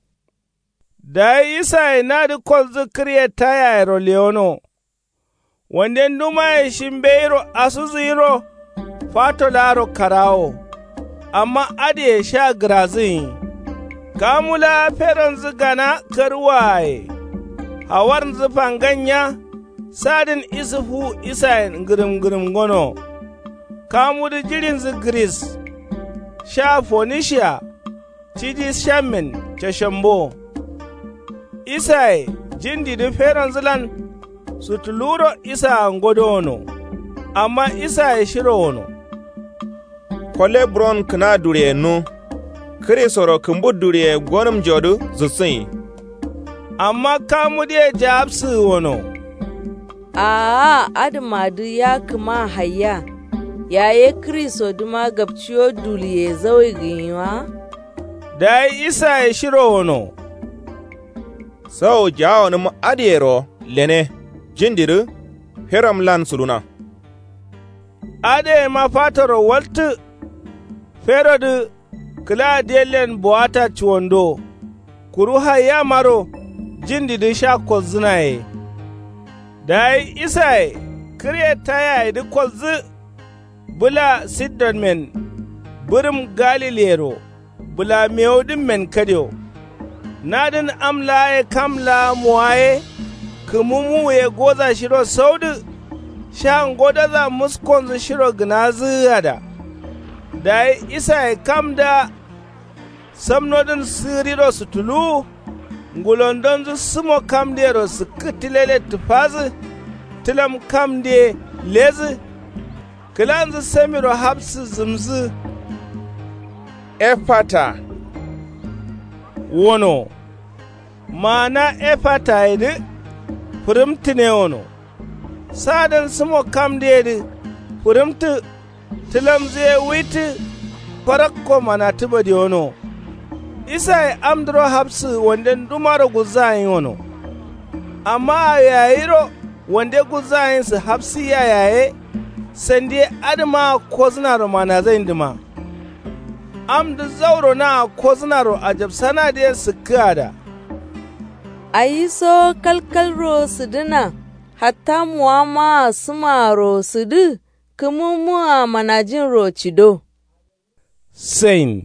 da isa na da kolzu kriye taya ero leono wande nduma e shimbeiro asuziro fato laro karao amma ade sha grazin kamula feron zigana karwaye hawar zufan ganya sadin isufu isayin girim-girim gono kamudu jirin zigris sha fonisha cidi shamin cashambo isai jindidi feron zilan su tuluro isa ngodono amma isai shirono kole bron kana dure no kire soro kumbu dure gonum jodu zusin amma kamude jabsu wono a admadu ya kuma hayya yaye kristo duma gabciyo duliye zawai ginwa da isa ya shiro wono sau jawo num adiyero lene jindiru heram lan suluna ade ma fataro waltu ferodu kila delen boata chuondo kuru haya maro jindidu sha kozinaye dai isai kriye taya idi kozi bula siddon men burim galilero bula meodin men kadyo nadin amla e kamla muwaye kumumu ye goza shiro saudu shan goda za muskonzu shiro gnaziyada da isa kam da samnodin siriro su tulu ngulondon zu sumo kam dero su kitilele tufazi tilam kam de lezi kilanzu samiro hapsu zumzu efata wono mana efata idi furimtine wono sadan sumo kam de furimtu tilam zai witi farakko mana tuba di wono isa amdro hapsu wande dumaro guzayin wono amma yayiro wande guzayin su hapsi ya yaye sande adma koznaro mana zai ndima amdu zauro na koznaro ajab sana da su kada ayiso kalkalro su dina hatta muwama sumaro su du kumumuwa manajin rocido. Sain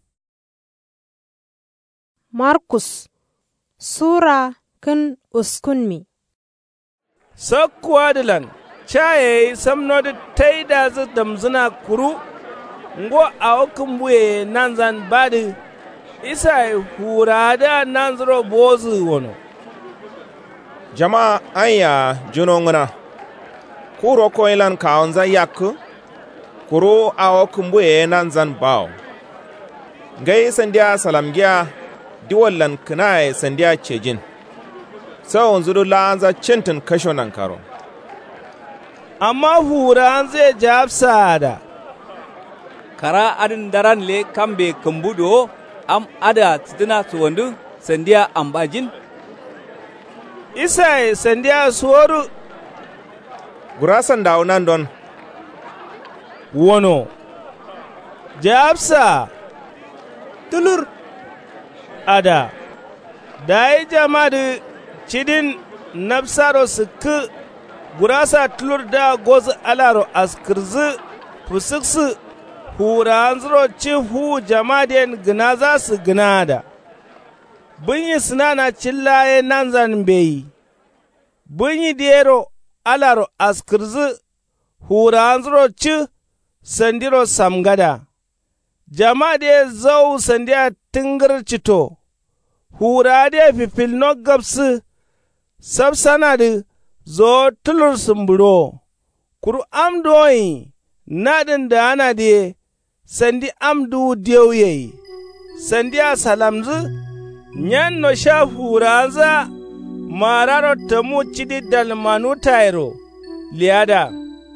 Markus Sura kan uskunmi Sakkuwa dilan, caye samno da taida zu damzuna kuru, ngo a wakun buye nan zan badi, isa hura da nan zuro bozu wano. Jama'a anya junonguna. Kuro koilan kaonza yaku kuro awo kumbuye nan zan bawo gai sandiya salamgiya diwallan kinaye sandiya cejin sau zuru la'anza cintin kasho nan karo amma hura an zai jafsa da kara adin daran le kambe kumbudo am ada titina suwandu sandiya ambajin isa sandiya suwaru gurasan dawo nan don. Wono, Jabsa, tulur, ada, da yi jama'ar cidin nafsaro suku gurasa tulur da gozu alaro askirzi fusiksu hura zuro ci hu jama'den gina za su gina da. Bunyi sinana cillaye nan zan beyi, bunyi diyero alaro askirzi hura zuro ci sandiro samgada, jama de zau sandiya tingir cito, hura de fifil no gabsu, sabsana de zo tulur sumburo, kuru amdoyi, nadin da ana de, sandi amdu diyauye, sandiya salamzu, nyan no sha hura za, mararo tamu cidi dalmanu tairo, liada.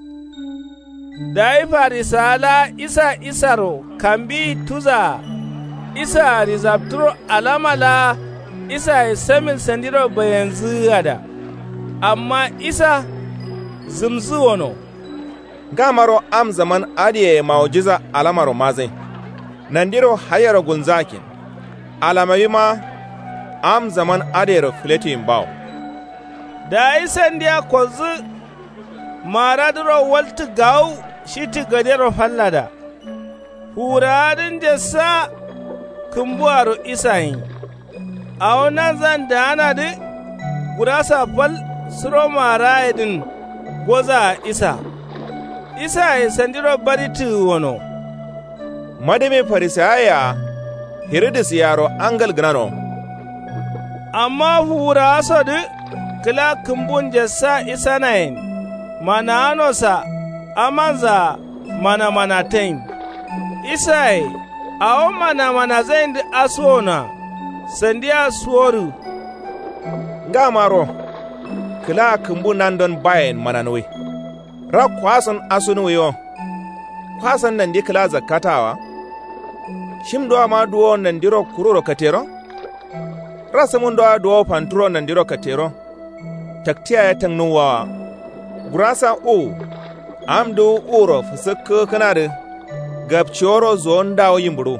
Dai farisala isa isaro kambi tuza isa rizabturo alamala isa samin sandiro bayan ziyada amma isa zumzu wono gamaro am zaman adiye maujiza alamaro mazai nandiro hayaro gunzakin alamayi ma am zaman adiyero filetin bawo dai sandiya kozu maraduro waltu gau shiti gadero fallada huradin jessa kumbuaro isayin a wannan zan da ana da gurasa fal suro marayidin goza isa isa ya sandiro baritu wono madame farisaya hiridis yaro angal gnano amma hura sadu kila kumbun jessa isa nayin mana anosa amanza mana mana tain isai awo mana mana zain da asona sandiya suworu ga maro kila kumbu nan don bayan mananwe ra kwasan asunu yo kwasan nan di kila zakatawa shim do ma duwo nan diro kuroro katero rasamun do duwo panturo nan diro katero taktiya ya tannuwa gurasa o amdo uro fusakka kanare gabchoro zon dawo yimburu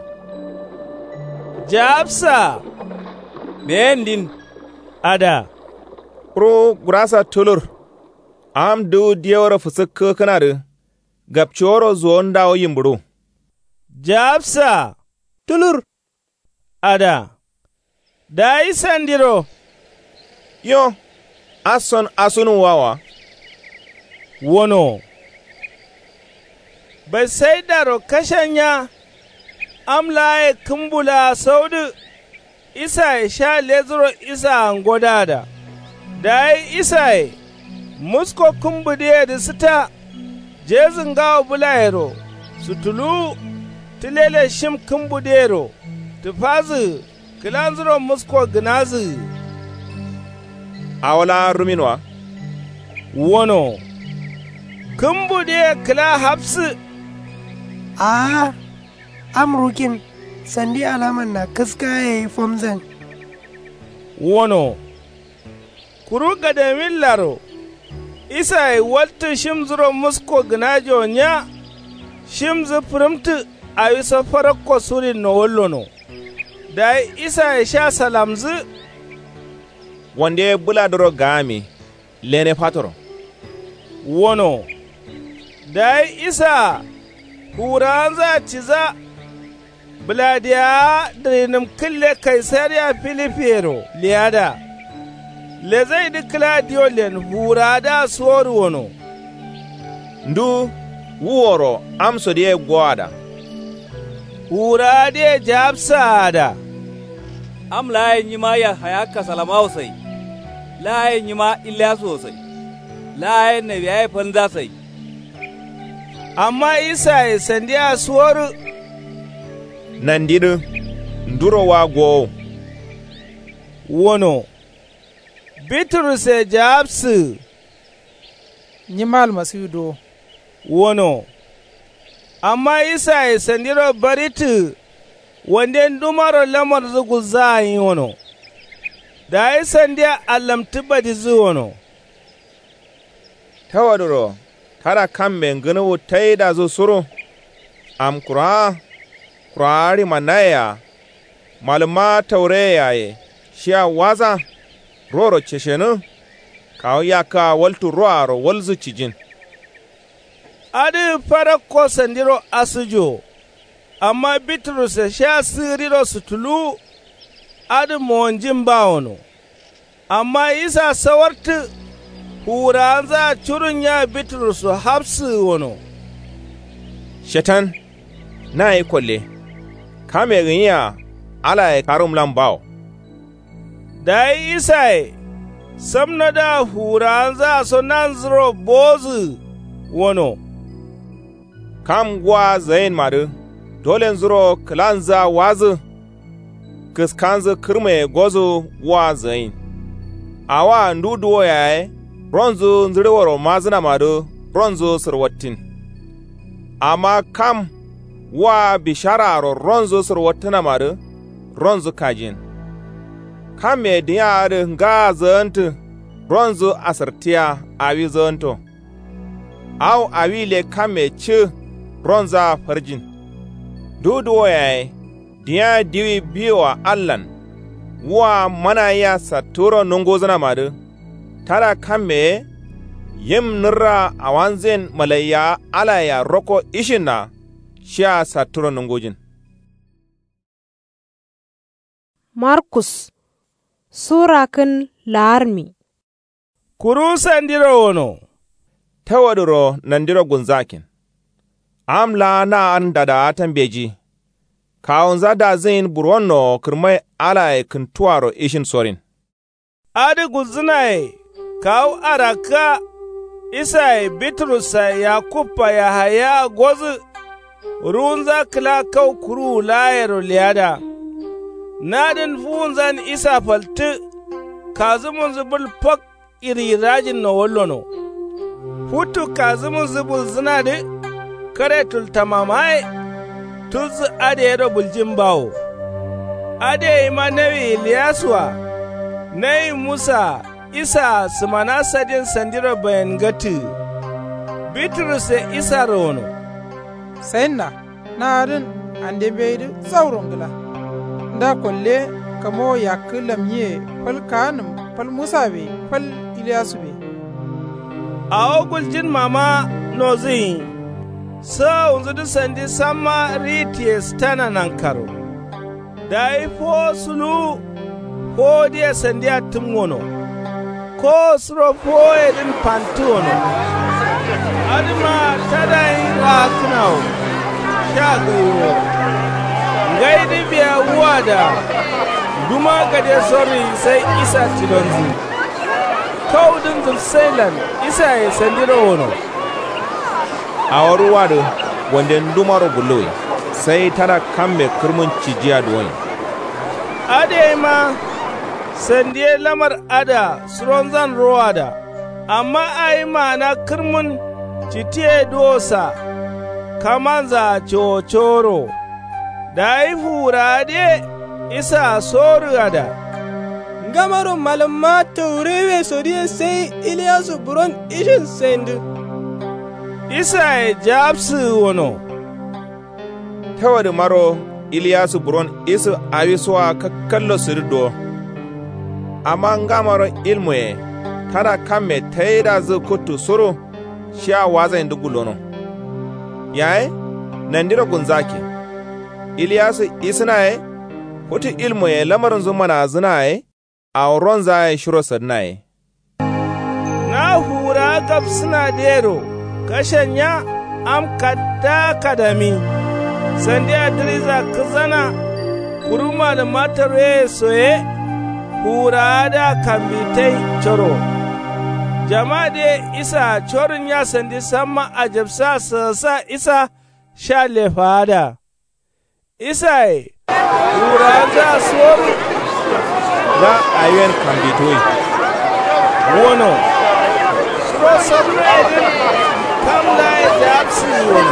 Jabsa mendin ada pro gurasa tulur amdo diawra fusakka kanare gabchoro zon dawo yimburu Jabsa tulur ada dai sandiro yo ason asunu wawa wono bai sai daro kashanya amlaye kumbula saudu isa ya sha lezuro isa ngoda da dai isa ya musko kumbudiye da sita jezin gawa bulayero sutulu tilele shim kumbudero tufazi kilanzuro musko ginazi awala ruminwa wono kumbudiye kila hapsi a amrukin sandi alaman na kaska ya yi fomzan wono kuru gadamin laro isa yi waltu shimzuro musko ginajo nya shimzu firimtu a yi safarar kwasuri na wallono da isa ya sha salamzu wanda ya bula duro gami lene fatoro wono da isa huran za ci za buladiya da rinim kille kaisariya filifero liyada le zai di claudio len hura da suwaru wono ndu wuoro amso die gwada hura de japsada am laye nyima ya hayaka salama sai laye nyima illa sosai laye ne yayi fanza sai amma isa ya sandiya suwaru nan didu nduro wa go wono Bitrus e Jabsu nyimal masido wono amma isa ya sandiro baritu wanda dumaro lamar zugu za yi wono da ya sandiya allamtu badi zu wono tawaduro tara kambe ngunu taida zo suru am kura kurari manaya maluma taure yaye shia waza roro cheshenu kawo yaka waltu roaro walzu cijin adi fara ko sandiro asujo amma Bitrus sha siriro sutulu adi monjin bawono amma isa sawartu huranza curun ya Bitrus hapsu wono shetan na yi kwalle kame ganiya ala ya karum lambawo da isa samna da huranza so nan zuro bozu wono kam gwa zayin madu dole zuro klanza wazu kiskanzu kirme gozu wa zayin awa nduduwo yaye bronzu nziriwaro mazina madu bronzu sirwattin amma kam wa bishararo ronzu sirwattina madu ronzu kajin kam me diyar nga zantu ronzu asirtiya awi zanto au awi le kam me ci ronza farjin duduwo yaye diya diwi biwa allan wa mana ya saturo nungozana madu tara kamme yim nirra awanzen malaya ala ya roko ishina sha saturo nungojin Markus Sura kan larmi kuru sandiro wono tawaduro nandiro gunzakin amla na an dada tambeji kawun zada zin buronno kirmai ala kintuaro ishin sorin adi guzunai kaw araka isai Bitrusa Yakuba Yahaya gozu runza kila kaw kuru layero liada nadin funzan isa falti kazumun zubul pak iri rajin no wallono futu kazumun zubul zinadi kare tultamamai tuz ade do buljin bawo ade ima nabi Iliyasuwa nayi Musa isa sumana sadin sandira bayan gati Bitrus isa rono sainna narin ande beidu zaurongla nda kolle kamo yakulamye fal kanum fal Musa be fal Iliyasu be a oguljin mama nozin sa unzudu sandi sama ritiye stana nankaro da ifo sulu ko dia sandi atumwono ko sro po edin pantuono adima tadai raknao shagayo gaidi biya wada duma gade sori sai isa tidonzu kaudin zulsailan isa ya sandiro wono a waruwado wanda ndumaro buloyi sai tara kamme kurmun cijiya duwani ade ma sandiye lamar ada suronzan roada amma ai mana kurmun citiye dosa kamanza chochoro dai furade isa soruada ngamaro malama taurewe sodiye sai Iliyasu buron ishin sendu isa e jabsu wono tawadi maro Iliyasu buron isu awiswa kakkallo sirdo amma ngamaro ilmuye tara kamme taida zu kutu suru sha waza indugulono yae nandiro gunzaki Iliyasu isnaye hutu ilmuye lamarin zumana zinaye a ronza shiro sadnaye na hura kaf suna dero kashanya am kadda kadami sandi adriza kazana kuruma da matare soye hura da kambitai choro jama'a de isa chorin ya sandi sama ajabsa sasa isa sha lefada isa hura za sori za ayen kambitoi wono sro sabredin kamla jabsi wono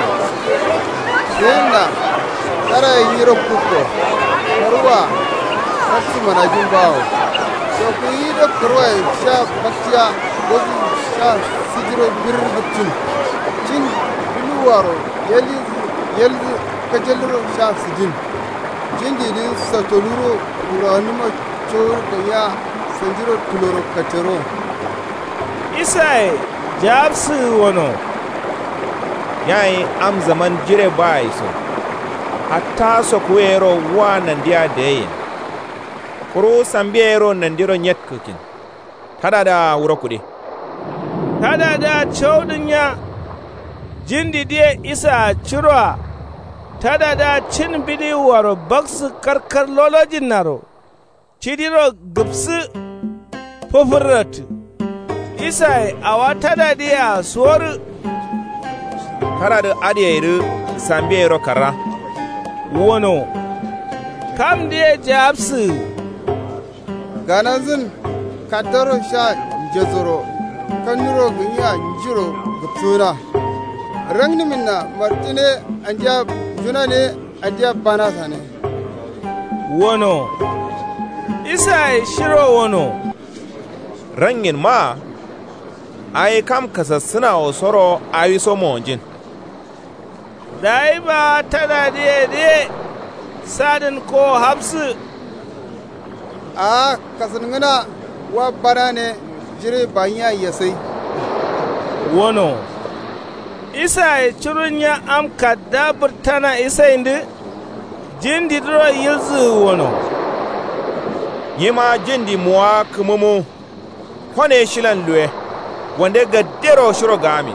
Senda tara yiro kuko karwa kasu manajin bawo so ku yi da karwa sha bakya gozu sha sigiro bir butun cin biluwaro yeli yeli kajelro sha sidin jindi ni satoluro uranuma chor kaya sanjiro tuloro katero isai jabsu wono yayi am zaman jire bai so hatta so kuero wana ndia deye kuru sambiero nandiro nyetkukin tada da wuro kudi tada da chaudinya jindi die isa chirwa tada da chin bidi waro baksu karkar lolojin naro chidiro gupsu fofurrat isai awa tada dia suwaru tada da adiyeru sambiero kara wono kam die jabsu ganazin kataro sha jezoro kanuro gunya njiro gupsura rangni minna martine anja junane anja banasane wono isai shiro wono rangin ma ai kam kasassuna osoro ayi so monjin dai ba tada de de sadin ko hapsu a kasangana wa barane jire banya yasai wono isai churunya am kadda burtana isai ndi jindi dro yilzu wono yima jindi muwa kumumu kwane shilan luwe wande gaddero shiro gami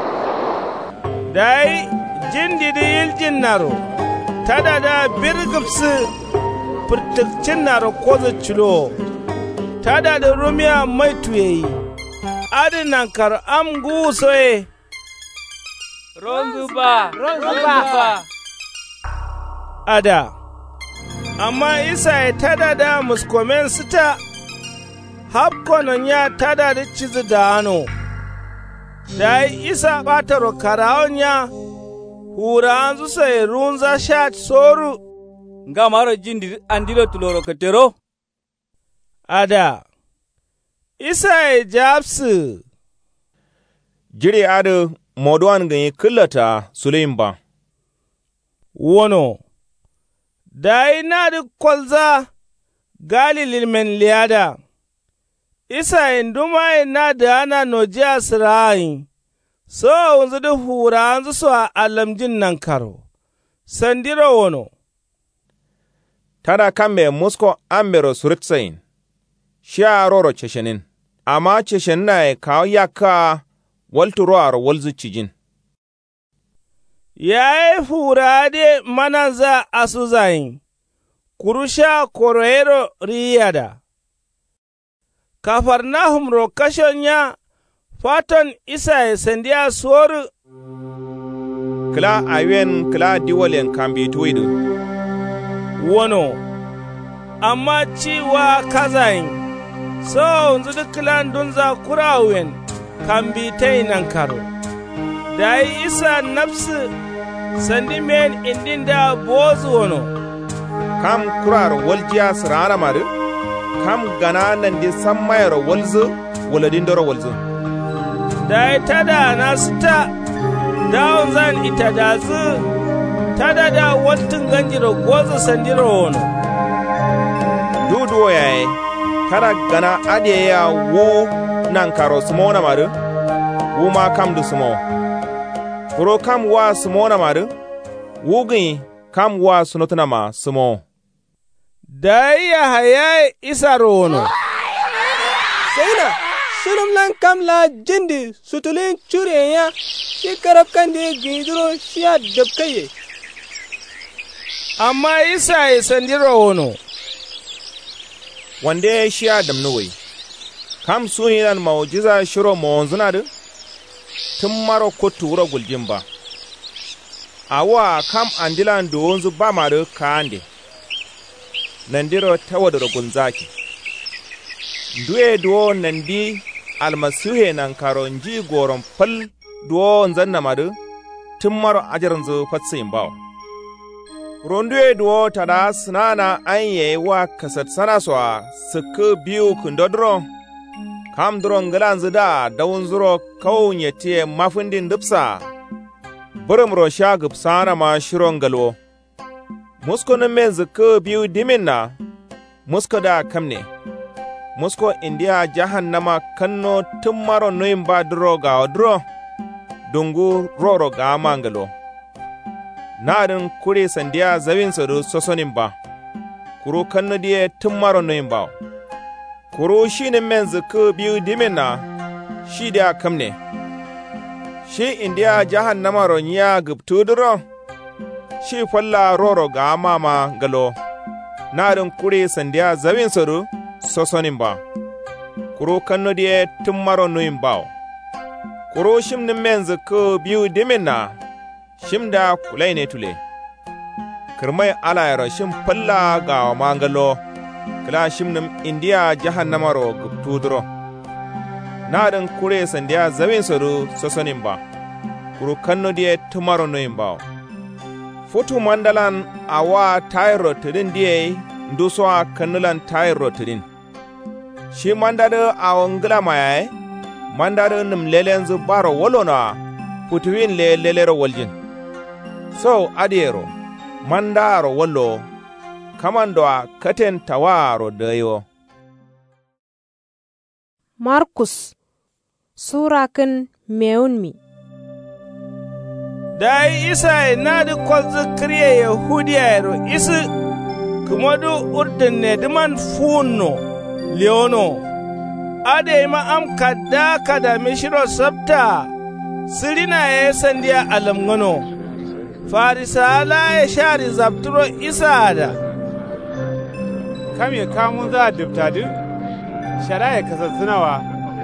dai jindi di yiljin naro tada da birgipsu furtukcin naro koza cilo tada da rumiya mai tuyeyi adinan kar am gusoye ronzuba ronzuba ada amma isa ya tada da muskomen sita hapkonon ya tada da cizi da hannu da isa ɓataro karawon ya hura an zu sai runza sha soru nga maro jindi andilo tuloro katero ada isa e japsu jiri adu modwan ganyi kullata suleimba wono dai na di kolza galilil men liada isa induma na da ana nojiya sirai so unzu da hura anzu so a alamjin nan karo sandiro wono tada kambe musko ambero suritsain sha roro cheshenin amma cheshen na kawo yaka walturo aro walzu cijin yayi hura de mananza asuzain kurusha koroero riyada kafarnahum ro kashonya fatan isa ya sandiya soru kila ayen kila diwalen kambi tuidu wono amma ciwa kazain so unzu dukkan dunza kurawen kambi tainan karo dai isa nafsu sandi men indin da bozu wono kam kurar waljiya sirana madu kam gana nan di sammayar walzu waladin doro walzu dai tada nasta dawon zan ita dazu tada da waltin ganjiro gozo sandiro wono duduwo yayi tada gana adiya wo nan karo smona madu wo ma kam du smo kuro kam wa smona madu wugin kam wa sunotuna ma smo dai ya haya isaro wono sayna sulum lan kam la jindi sutulin churiya shi karab kan de gidro shiya dabkaye amma isa ya sandiro wono wande shiya damnuwai kam suni nan maujiza shiro monzuna du tun maro kotu wuro guljin ba awa kam andilan donzu ba maru kande nandiro tawadoro gunzaki duwe duwo nandi almasuhe nan karonji goron pal duwo nzanna madu tun maro ajaranzu fatsayin bawo ronduwe duwo tada sinana anye wa kasat sana swa suku biyu kundodro kam duro ngalanzu da dawun zuro kawun yete mafindin dupsa burum ro sha gupsana ma shiron galwo musko na menzu ko biyu diminna musko da kamne musko india jahannama kanno tummaro noyin ba duro ga duro dungu roro ga mangalo nadin kure sandiya zawin sadu sosonin ba kuro kanno diye tummaro noyin ba kuro shine menzu ko biyu diminna shi da kamne shi india jahannama ronya guptu duro shi falla roro ga mama galo nadin kure sandiya zawin sadu sosonin ba kuro kanno diye tummaro noyin ba kuro shimnin menzu ko biyu diminna shimda kulai ne tule kirmai alayar shim falla ga mangalo kila shimnin indiya jahannamaro gubtudro nadin kure sandiya zawin soru sosonin ba kuro kanno diye tumaro noyin ba futu mandalan awa tayro tudin diye nduswa kannulan tayro tudin shi mandado awangla mayaye mandado nim lelenzu baro wolona futuwin le lelero waljin so adiero mandaro wollo kamando a katen tawaro dayo Markus Sura kan meunmi dai isa na da kwalzu kriye yahudiyaro isi kumodu urdin ne diman funno leono ade ma am kadda kada mishiro sabta sirina ya sandiya alamgano farisala ya shari zabturo isa da kam ya kamun za a dubtadu shara ya kasassunawa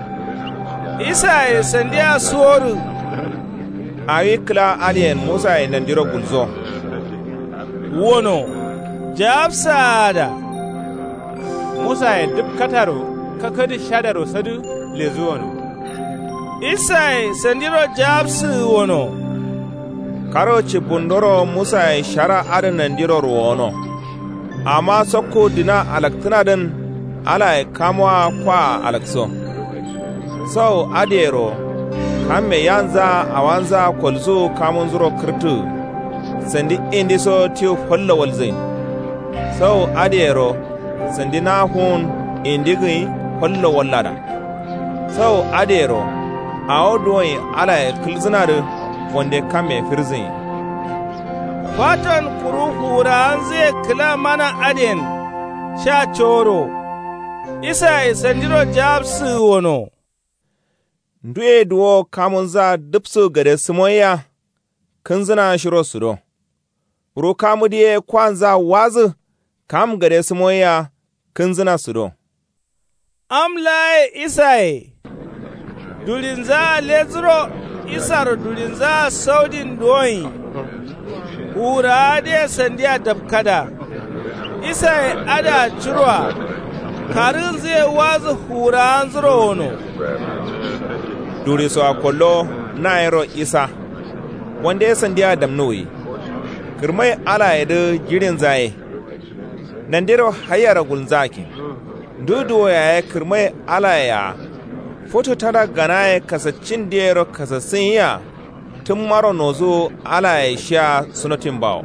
isa ya sandiya soru ayi kila alien musa ya nandiro gulzo wono jabsada musa ya duk kataro kakadi shadaro sadu lezuwano isa ya sandiro jabsu wono karo cibundoro musa ya shara adin nandiro ruwono amma sokko dina alaktina din ala ya kamuwa kwa alakso so adero kamme yanza awanza kolzo kamun zuro kirtu sandi indi so tiyo folla walzain so adero sandi na hun indigi folla wallada so adero awo doyi ala ya kilzinadu wanda kamme firzin fatan kuru hura zai kila mana adin sha coro isa ya sandiro jabsu wono nduye duwo kamun za dupsu gade simoya kun zina shiro sudo ro kamu diye kwanza wazu kam gade simoya kun zina sudo amlaye isaye dulinza lezro isar dulinza saudin doyi hura de sandiya dabkada isaye ada cirwa karin zai wazu hura zuro wono duri so akollo nairo isa wanda ya sandiya damnoyi kirmai ala ya da jirin zaye nan dero hayara gulzaki dudu ya ya kirmai ala ya foto tara gana ya kasacin dero kasassun ya tun maro nozo ala ya sha sunatin bawo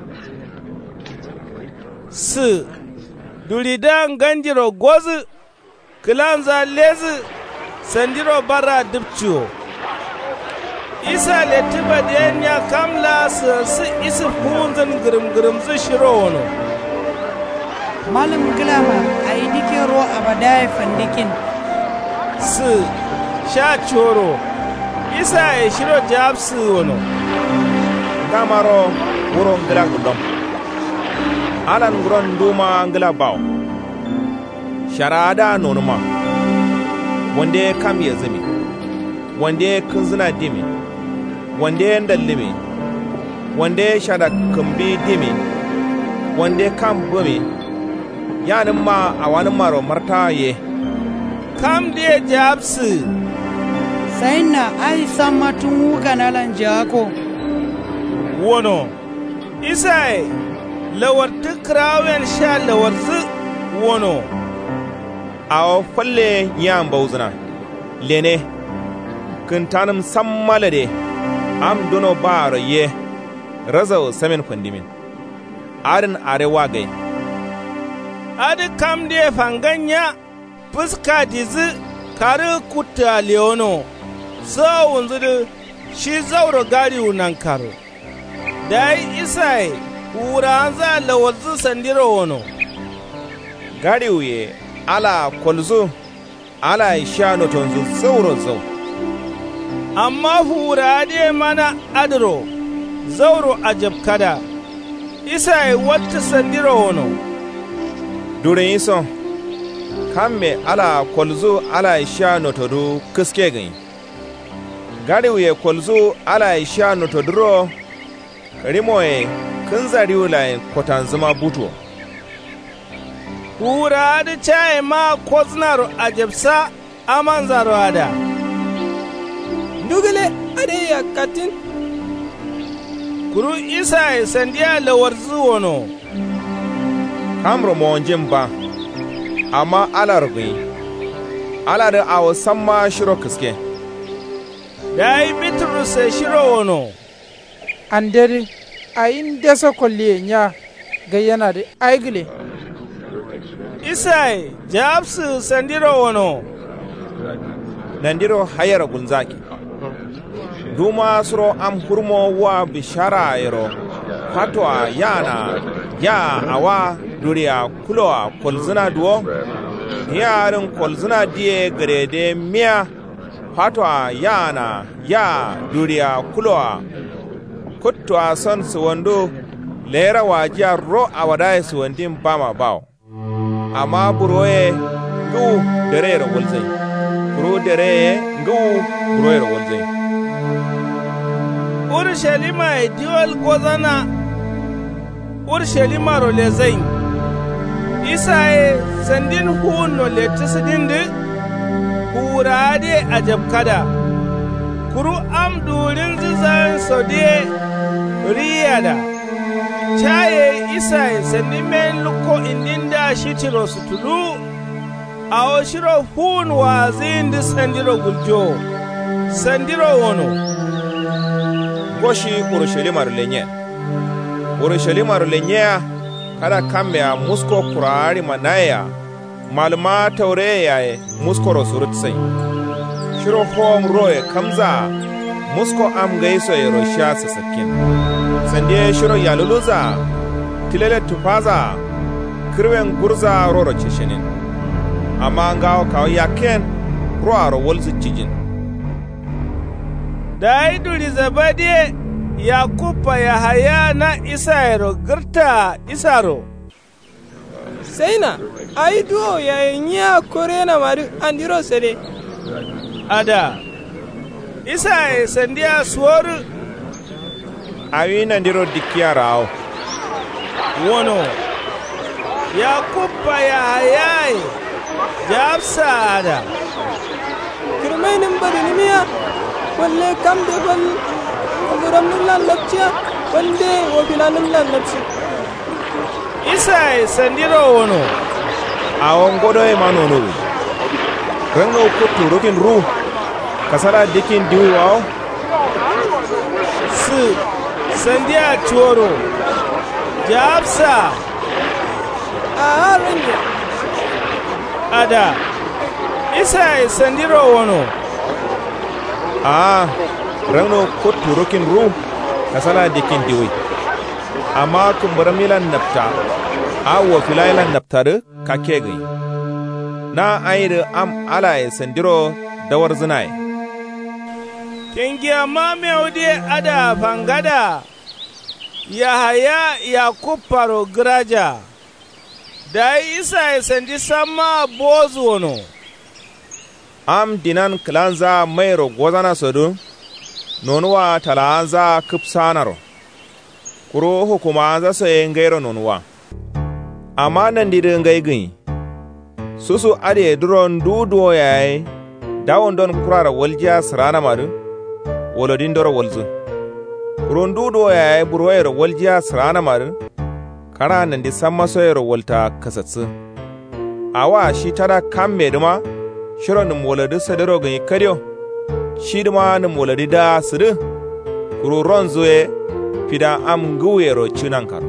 su duridan ganjiro gozu kilanza lezi sandiro bara dubciyo isa letiba da yanya kamla su su isi hunzan girim-girim zu shiro wano malam gilama a yi dikin ro abada ya fandikin su sha coro isa ya shiro jabsu wano gamaro wuron gila gudom alan guron duma gila bawo sharada nonuma wanda ya kam ya zami wanda ya kunzina dimi wanda ya dallimi wanda ya shada kumbi dimi wanda ya kam bumi yanin ma a wani maro marta ye kam da ya jabsu sai na ai sama tun wuga na lan jako wono isai lawar tukrawen sha lawar zu wono a falle yan bauzuna lene kintanum sammalade am dono baro ye razau samen kundimin arin arewa gai adi kam de fanganya fuska dizi kare kuta leono zawun zudu shi zauro gari unan karo dai isai uranza lawazu sandiro wono gari uye ala kolzu ala ishano tonzu zauro zau amma hura de mana adro zauro ajab kada isai wata sandiro wono durin iso kamme ala kolzu ala ishano todu kiske gani gari uye kolzu ala ishano toduro rimoye kun zari wulayen kwatan zama buto hura da caye ma koznar ajabsa aman zaro ada dugule ade ya katin kuru isa sandiya lawar zuwono kamro monjin ba amma alargui ala da awo samma shiro kiske dai bitru se shiro wono andere ayin desa kolliye nya gayyana da aigle isai jabsu sandiro wono nandiro hayara gunzaki duma suro am hurmo wa bishara yero fatwa yana ya awa duriya kulowa kolzina duwo yarin kolzina diye grede miya fatwa yana ya duriya kulowa kutwa son su wando lera wajiya ro a wadai su wandin bama bawo amma buroye ngu dere ro wolzai buro dere ngu buroye ro wolzai urshalima diwal gozana urshalima ro lezai isaye sandin hunno letisidin de hurade ajabkada kuru am durin zizan sodiye riyada chaye isai sandimen luko indinda shitiro sutulu awo shiro hun wazindi sandiro guljo sandiro wono goshi urushalimar lenye urushalimar lenye kada kamya musko kurari manaya malma taure yaye musko rosurutsai shiro hom roye kamza musko am gaiso yero sha sasakin sande shiro yaluluza tilele tufaza kirwen gurza roro chishinin amma ngawo kawo yaken roaro wolzu cijin dai duri zabade yakupa ya haya na isairo girta isaro seina ai duo ya nya korena mari andiro sede ada isa sandia suoru awina ndiro dikiarao wono yakupa ya hayai japsa ada kirmenin badinimiya walle kam de bal nguram lan lapcha wande wo bilanum lan lapsi isa sandiro wono awon godo e manono rango ko turokin ru kasara dikin diwi wao su sandia choro japsa a ranya ada isa sandiro wono ah rango ko turokin ru kasara dikin diwi amma kumbura milan nafta awo filailan naftare kakegi na ayir am ala e sandiro dawar zinai kingiya ma meudi ada fangada ya haya ya kuparo graja da isa e sandi sama bozu wono am dinan klanza mairo gozana sodu nonuwa talanza kupsanaro kuro hukuma za su yin gairo nonuwa amma nan didin gaigin susu ade duron duduwa yayi dawon don kurara waljiya sirana madu wolodin doro walzu kuron duduwa yayi burwayar waljiya sirana madu kara nan di san masoyar walta kasatsu awa shi tada kan meduma shiro nim woladi sadiro gani karyo shidma nim woladi da sidi kuru ronzoe fida am nguwero chinankar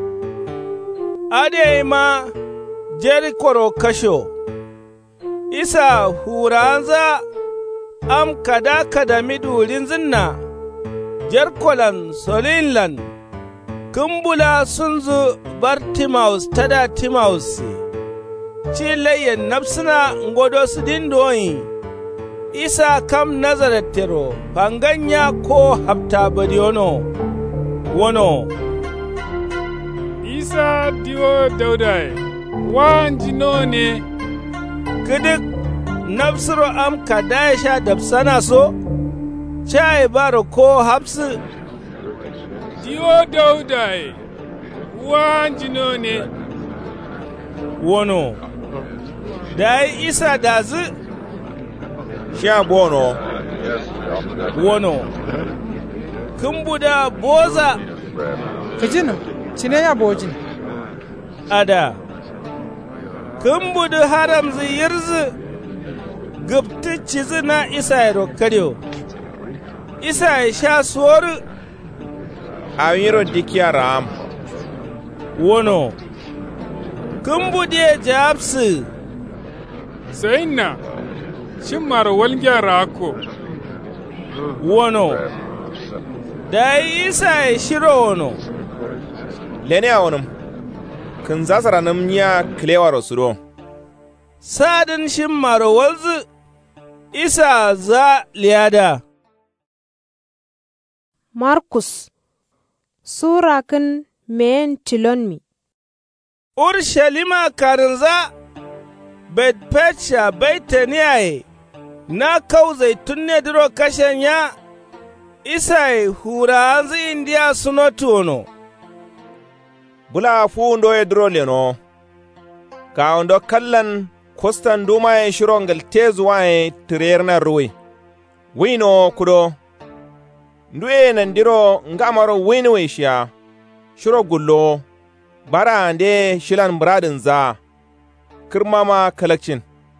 ade ma jeri koro kasho isa huranza am kada kada midurin zinna jerkolan solinlan kumbula sunzu bar timaus tada timaus ci layyan nafsina ngodo su dindoyi isa kam nazaratero banganya ko hafta badiono wono isa diwo daudai wanjino ne kidik nafsiro am kadayasha dabsana so chai baro ko hapsu diwo daudai wanjino ne wono dai isa dazu sha bono wono kumbuda boza kijinu cine ya bojin ada kumbudu haram ziyirzu gubti cizi na isa ya rokaryo isa ya sha suwaru a yiro dikiya ram wono kumbudu ya jabsu sayinna shin mara walgyara ko wono da isa ya shiro wono lene a wonum kin zasara nam nya klewaro suro sadin shin maro walzu isa za liyada Markus Sura kin men tilonmi Urshalima karinza bet pecha baitaniyaye na kau zaitun ne diro kashen ya isai hura hanzu indiya suno tono bula fundo e diro leno ka ondo kallan kostan duma e shirongal tezuwa e tirerna ruwi wino kudo nduye nan diro ngamaro wino e shia shiro gullo bara ande shilan muradin za kirmama kalakcin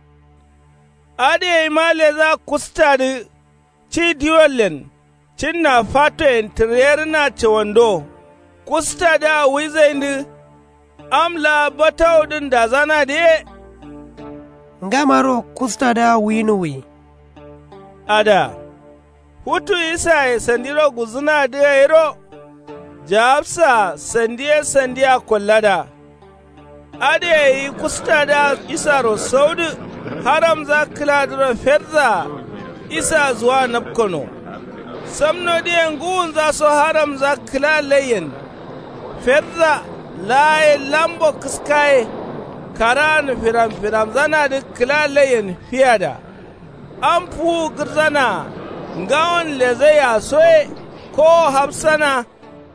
ade male za kustari ci diwollen cin na fato en tirerna ce wando kusta da wizaindi amla bataudin da zana de ngamaro kusta da winuwi ada hutu isa e sandiro guzuna de ero jabsa sandiye sandiya kullada ade yi kusta da isa ro saudu haram za kiladro ferza isa zuwa napkono samno de ngun za so haram za kilalayen ferza laye lambo kiskaye karan firam firam zana da kilalayen fiyada an fu girzana ngawon leze ya soye ko hafsana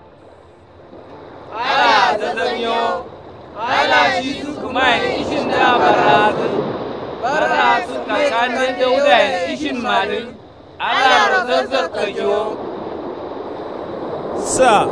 ala zazanyo ala shi su kuma ishin da baratu baratu kakanin dauda ishin malin ala zazzar kajo sa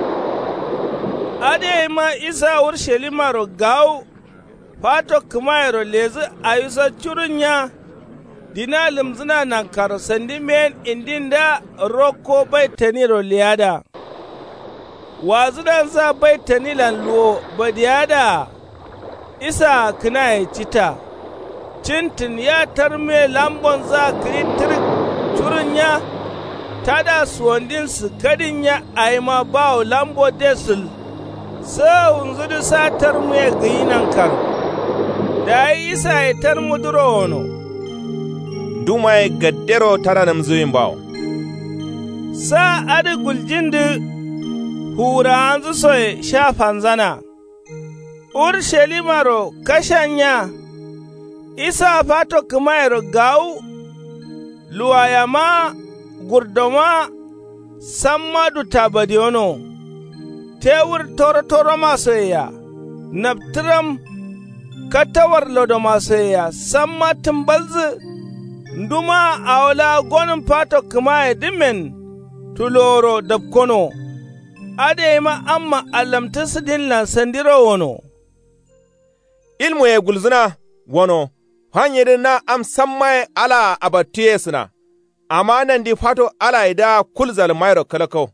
ade ma isa urshelima ro gaw fato kuma ro lezi ayusa churunya dina limzina nan karo sandi men indinda roko bai tani ro liada wazudan sa bai tani lan luo badiada isa kina ya cita cintin ya tarme lambon za kritir churunya tada suwandin su kadin ya aima bawo lambo desul sa'un zudu satar mu ya gayi nan kar da yi isa ya tar mu duro wano duma ya gaddero tara nam zuyin bawo sa adi guljin da hura an zu soye shafan zana ur shelimaro kashanya isa fato kumayar gawu luwayama gurdoma sammadu tabadiono tewur toro toro masoya naptram katawar lodo masoya samma timbalzu nduma awla gonin pato kuma dimen tuloro dabkono adema amma alamta sidin lan sandiro wono ilmu ye gulzuna wono hanyar na am sammai ala abatiye suna, amma nan di fato ala ida kulzal mairo kalakau.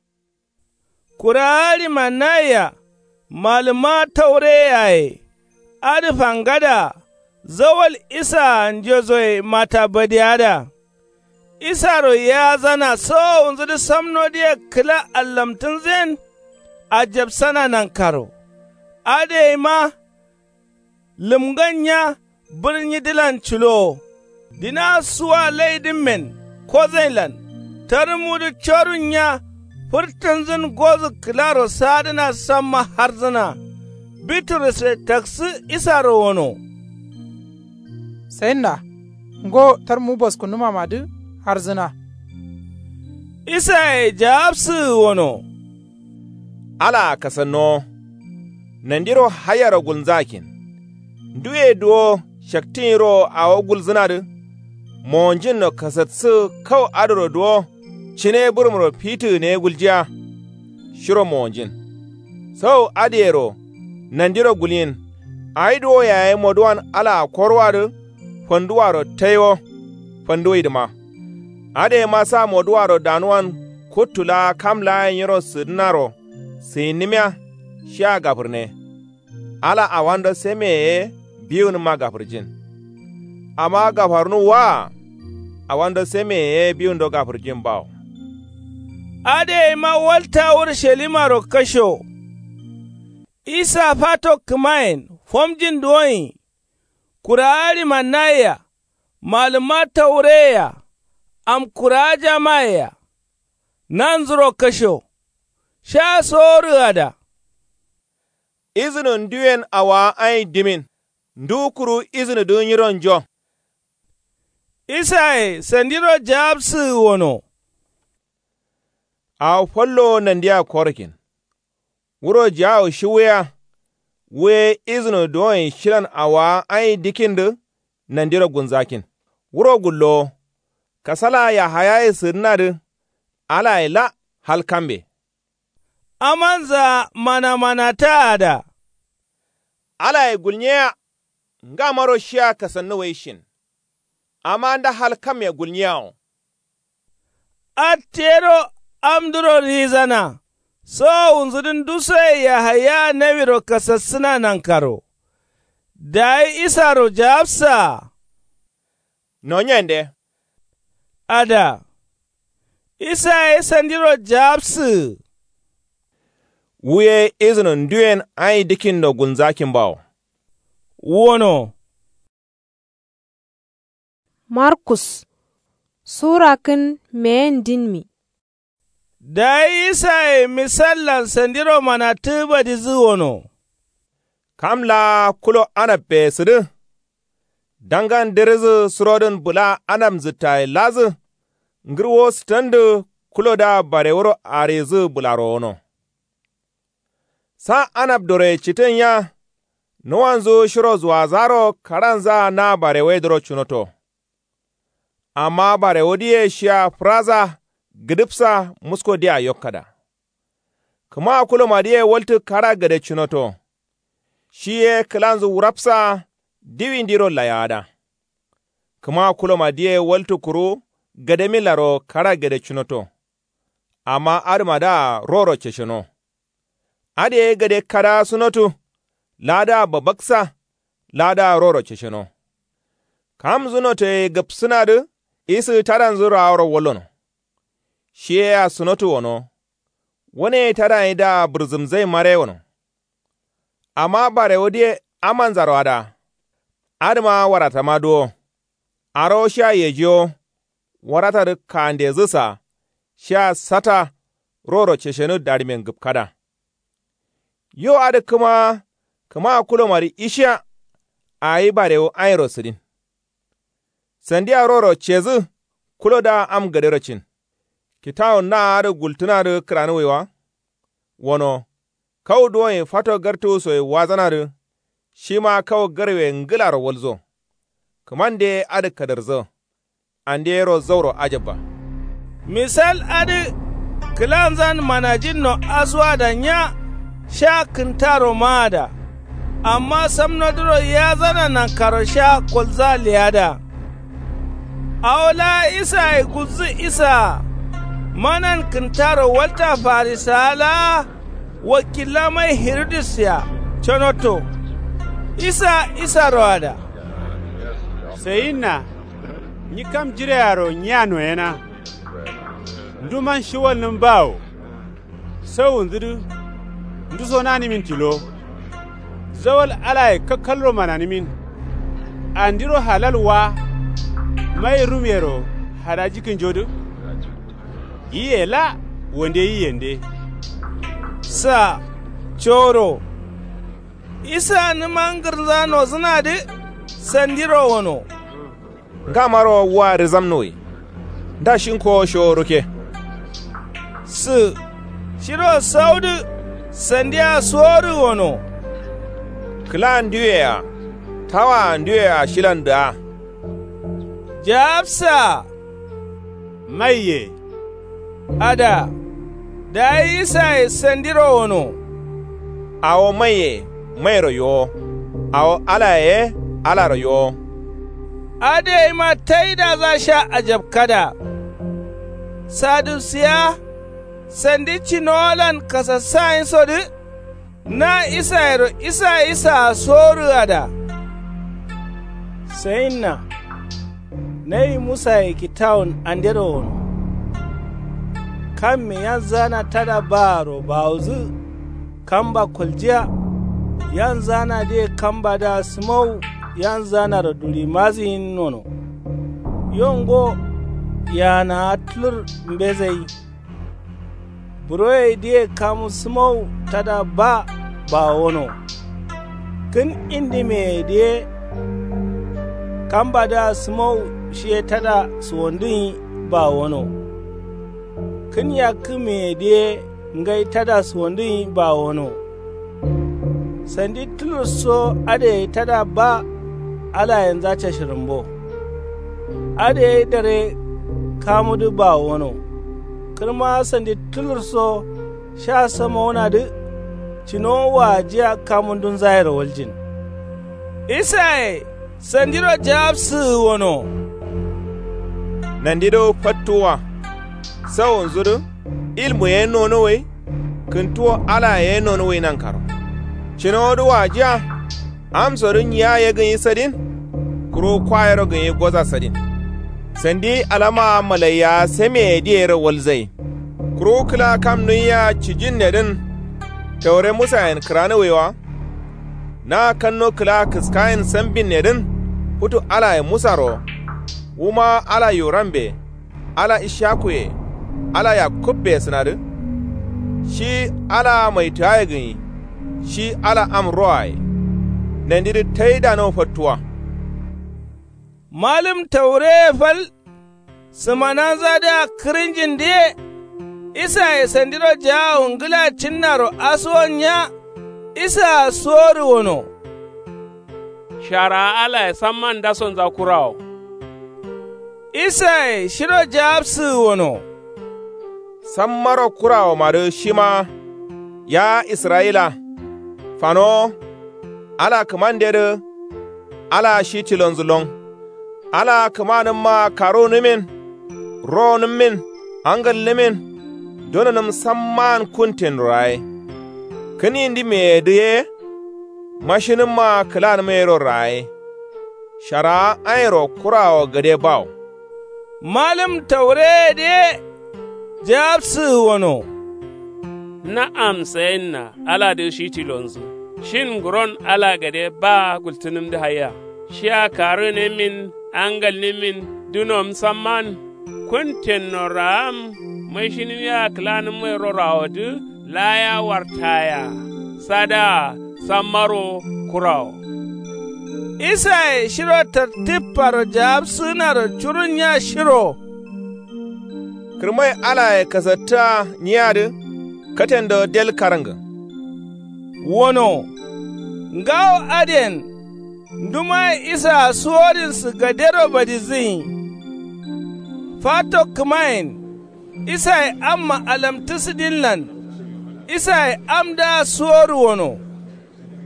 Kurari manaya, malama taure yaye, adi fangada, zawal isa njozoi mata badiyada. Isaro ya zana so unzu da samno diya kila allamtun zen, ajab sana nan karo. Ade ma, limganya birni dilan chulo, dina suwa laidin men, ko zailan, tarmudu chorunya, furtan zin gozu kilaro sadina sama harzana, biturese taksi isaro wono. Sayinna, ngo tarmu bos kunuma madu harzana. Isa e jabsu wono. Ala kasanno, nandiro hayara gunzakin, duye duwo shaktiniro a gulzinadu, monjin no kasatsu kau adoro duwo, cine burmuro pitu ne guljiya, shiro monjin. So adiyero, nandiro gulin, aiduwo yaye moduwan ala korwadu, fanduwaro tayo, fanduidima. Ade masa moduwaro danuwan kutula kamla yiro sidnaro, sinimya, sha gafurne. Ala awando seme biyun ma gafurjin. Ama gafarnu wa, awando seme biyun do gafurjin bawo. Ade ma walta wur shelimaro kasho. Isa fato kumain, fomjin doyi, kurari manaya, maluma taureya, am kuraja maya, nanzuro kasho, sha soru ada. Izinin duyen awa ai dimin, ndukuru izini dunyiron jo. Isai, sandiro jabsu wono. Aw follo nandiya korkin. Wuro jawo shiwaya, we izini doyin shiran awa ai dikindu nandiro gunzakin. Wuro gullo, kasala ya hayaye sirnadu, ala ila halkambe. Amanza mana mana ta'ada. Ala ya gulniya, nga maro shiya kasannu waishin, amma da halkam ya gulniya. Atero amduro rizana, so unzudin duse ya haya nawiro kasassuna nan karo. Dai isaro jabsa. Nonyende. Ada. Isa esandiro jabsu. Wuye izinin duyen ai dikin da gunzakin bawo. Wono. Markus, Sura kin men dinmi. Da isa e misallan sandiro mana tuba di zuwono. Kamla kulo anape sidu. Dangan dirizu surodin bula anam zitai lazu. Ngirwo standu kulo da barewuro arizu bularo ono. Sa anab dore chitin ya, nuwanzu shiro zuwa zaro karanza na barewe doro chunoto. Amma barewo diye shia fraza gidipsa musko diya yokkada. Kuma kulo madiye waltu kara gade chunoto. Shiye kilanzu urapsa diwi ndiro layada. Kuma kulo madiye waltu kuru gade milaro kara gade chunoto. Amma armada roro cheshono. Ade gade kada sunotu, lada babaksa, lada roro cheshino. Kam zunote gapsunadu, isi taran zura oro wolono. Shie sunotu wono, wone taran ida burzumzai mare wono. Ama bare odie amanzaro ada, adma warata maduo, aro sha yejio, warata kande zusa, sha sata roro cheshino darimen gupkada. Yo adi kuma, kuma kulo mari isha, a yi barewo ayin rosidin. Sandiya roro cezu, kulo da am gadirocin. Kitawo na adi gultuna di kraniwewa, wono, kawo duwaye fato gartu soye wazana di, shima kawo garwe ngilar walzo. Kumande adi kadarzo, ande ro zauro ajabba. Misal adi, kilanzan manajin no aswa da nya, sha kintaro mada, amma samnoduro ya zana nan karosha kwalza liyada. Aula isa ya guzu isa, manan kintaro walta farisala wakila mai hirdisya, chonoto, isa isa roada. Sayinna, ni kam jire yaro nyano yana, nduman shiwal nambao, sau nzidu, nduso nani min tilo, zawal alai kakalro manani min, andiro halal wa, mai rumero harajikin jodu, iye la wande yiyende. Sa, choro, isa numangar zano zina di, sandiro wano. Gamaro wa rizamnoi, da shinko shoro ke. Su, shiro saudu, sandiya soru wano. Klan duya, tawa duya shilan da. Japsa, Maye, ada, da isa sandiro wano. Awo maye, mayro yo, awo alaye, alara yo. Ade ma taida za sha ajab kada. Sadusiya, sandi chinolan kasa sain sodu, na isa ero isa isa soru ada. Sayinna, nayi Musa ya kitawun andero wono. Kan me yan zana tada baro bauzu, kamba kuljiya, yan zana de kamba da smau, yan zana da duri mazin nono. Yongo yana atlur mbezai. Buroye de kamu smau tada ba ba wono. Kin indi me de kamba da smau shi tada suwandun ba wono. Kin ya kime de ngai tada suwandun ba wono. Sandi tulur so ade tada ba ala yanzu ta shirimbo. Ade dare kamudu ba wono. Kirma sandi tulur so sha sama wana du cino wajiya kamundun zayar waljin. Isai sandiro jabsu wono. Nandido fattuwa, sawon zuru, ilmu ye nono wai, kintuwa ala ye nono wai nan karo. Cino du wajiya, amsorin ya ya ganyi sadin, kuro kwayar ganyi goza sadin. Sandi alama malaya seme diyar walzai. Kuro kila kam nuya cijin nedin, taure musa yin kirana wewa, na kanno kila kiskayin sambin nedin, putu ala ya musaro, wuma ala yorambe, ala ishakuye, ala ya kubbe sinadu, shi ala mai taye ganyi, shi ala amroai, nandiri taida no fatuwa. Malim taure fal, samanan zada kirinjin de, isa ya sandiro ja ungula cinnaro asuwanya, isa sori wono. Shara ala ya samman dason zakurao. Isa ya shiro jabsu wono. Sammaro kurao madu shima, ya Isra'ila, fano, ala kamandere, ala shi tilonzulon. Ala kamanin ma karo nimin, ro nimin, angal nimin, donanum samman kuntin rai. Kani indi me diye, mashinin ma kilan mero rai. Shara airo kurawo gade baw. Malam taure de, jabsu wano. Na'am sayinna ala da shi tilonzu. Shin guron ala gade ba gultunim da haya. Shia karo nimin, angal nimin dunom samman kunten noram mashinin ya klanin mai rorawadu laya wartaya sada samaro kurao. Isa shiro tartipar jab sunar curun ya shiro. Kirmai ala ya kasata niyadu katen da del karanga. Wono, ngaw aden nduma isa suwarin su gadero badizin fato kumain isa amma alamtis dinlan isa amda suwaru wono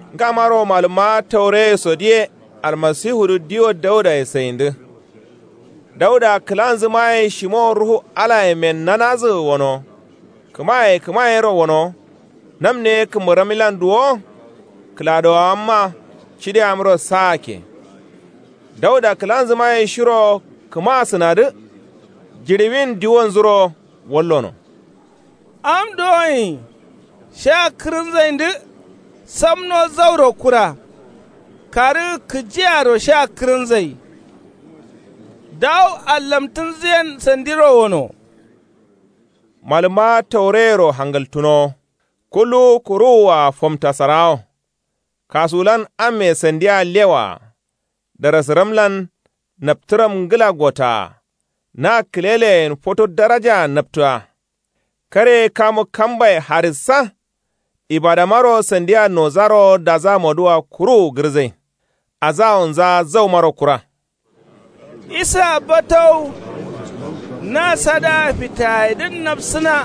Nga maro maluma taure so die almasihu diyo dauda ya sayindu. Dauda kilanzu mai shimo ruhu ala ya men nanazu wano. Kumaye kumaye ro wano. Namne kumuramilan duwo. Kilado amma chide amro sake. Dauda kilanzu mai shiro kuma sinadu. Jiriwin diwon zuro wallono. Am doing. Sha kirinzaindu. Samno zauro kura. Kari kijiyaro sha kirinzai. Daw allamtun ziyan sandiro wano. Maluma taurero hangaltuno. Kulu kuruwa fomta sarao. Kasulan ame sandiya lewa. Darasramlan naptiram gila gota. Na kilele foto daraja naptua. Kare kamu kambai harisa. Ibadamaro sandiya nozaro daza modua kuru girze. Azaonza zau maro kura. Isa batau na sada fita idin nafsina.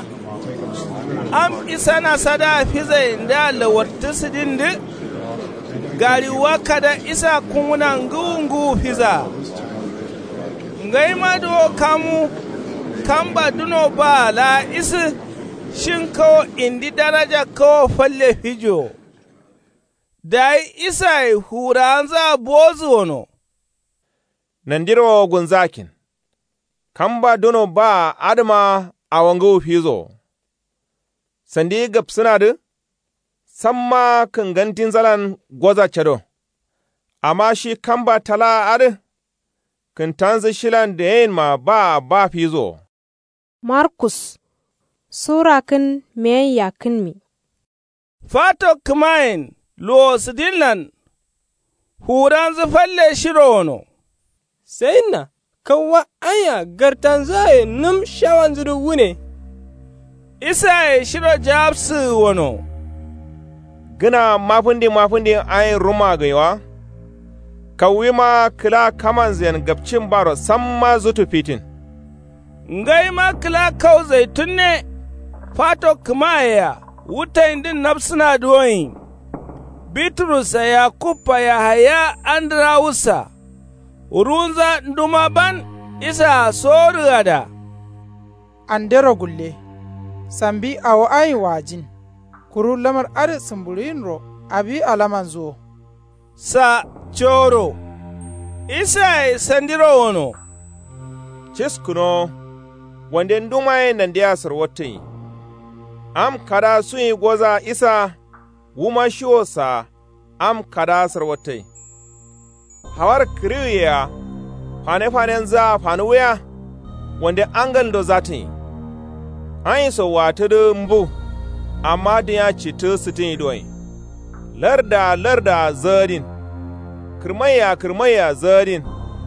Am isa na sada fiza inda lawarta su dindi. Gari waka da isa kuna ngungu fiza. Ngai mado kamu kamba duno ba la isi shin kawo indi daraja kawo falle fijo. Dai isa huranza bozu wano. Nandiro gunzakin. Kamba duno ba adama awangu fizo. Sandi gapsuna du, samma kangantin zalan gwaza chado. Amma shi kamba tala adu, kan tanzi shilan da yin ma ba ba fizo. Markus, Sura kin men yakin mi. Fato kumain, lo sidinlan, huran falle shiro wano. Sai na, kawa anya gartan zaye num shawan zuru wune. Isa shiro jabsu wano. Gina mafundi mafundi ayin ruma gaiwa. Kawai ma kila kaman ziyan gabcin baro samma zutu fitin. Ngai ma kila kau zaitun ne, fato kumaya, wuta indin nafsuna duwayin. Bitrus ya kupa ya haya Andrawusa. Urunza ndumaban isa sorada. Andero gulle. Sambi awo ai wajin. Kuru lamar ade sumburin ro abi alaman zo. Sa choro. Isa sandiro wono. Chiskuno. Wande ndumaye nandiya sarwati. Am kada suyi goza isa wuma shiwosa am kada sarwati. Hawar kiriya fane-fanen za fanuwa wanda angal do zati. An yi so wata da mbu, amma da ya ci ta sitin idoi. Larda larda zarin, kirmaya kirmaya zarin,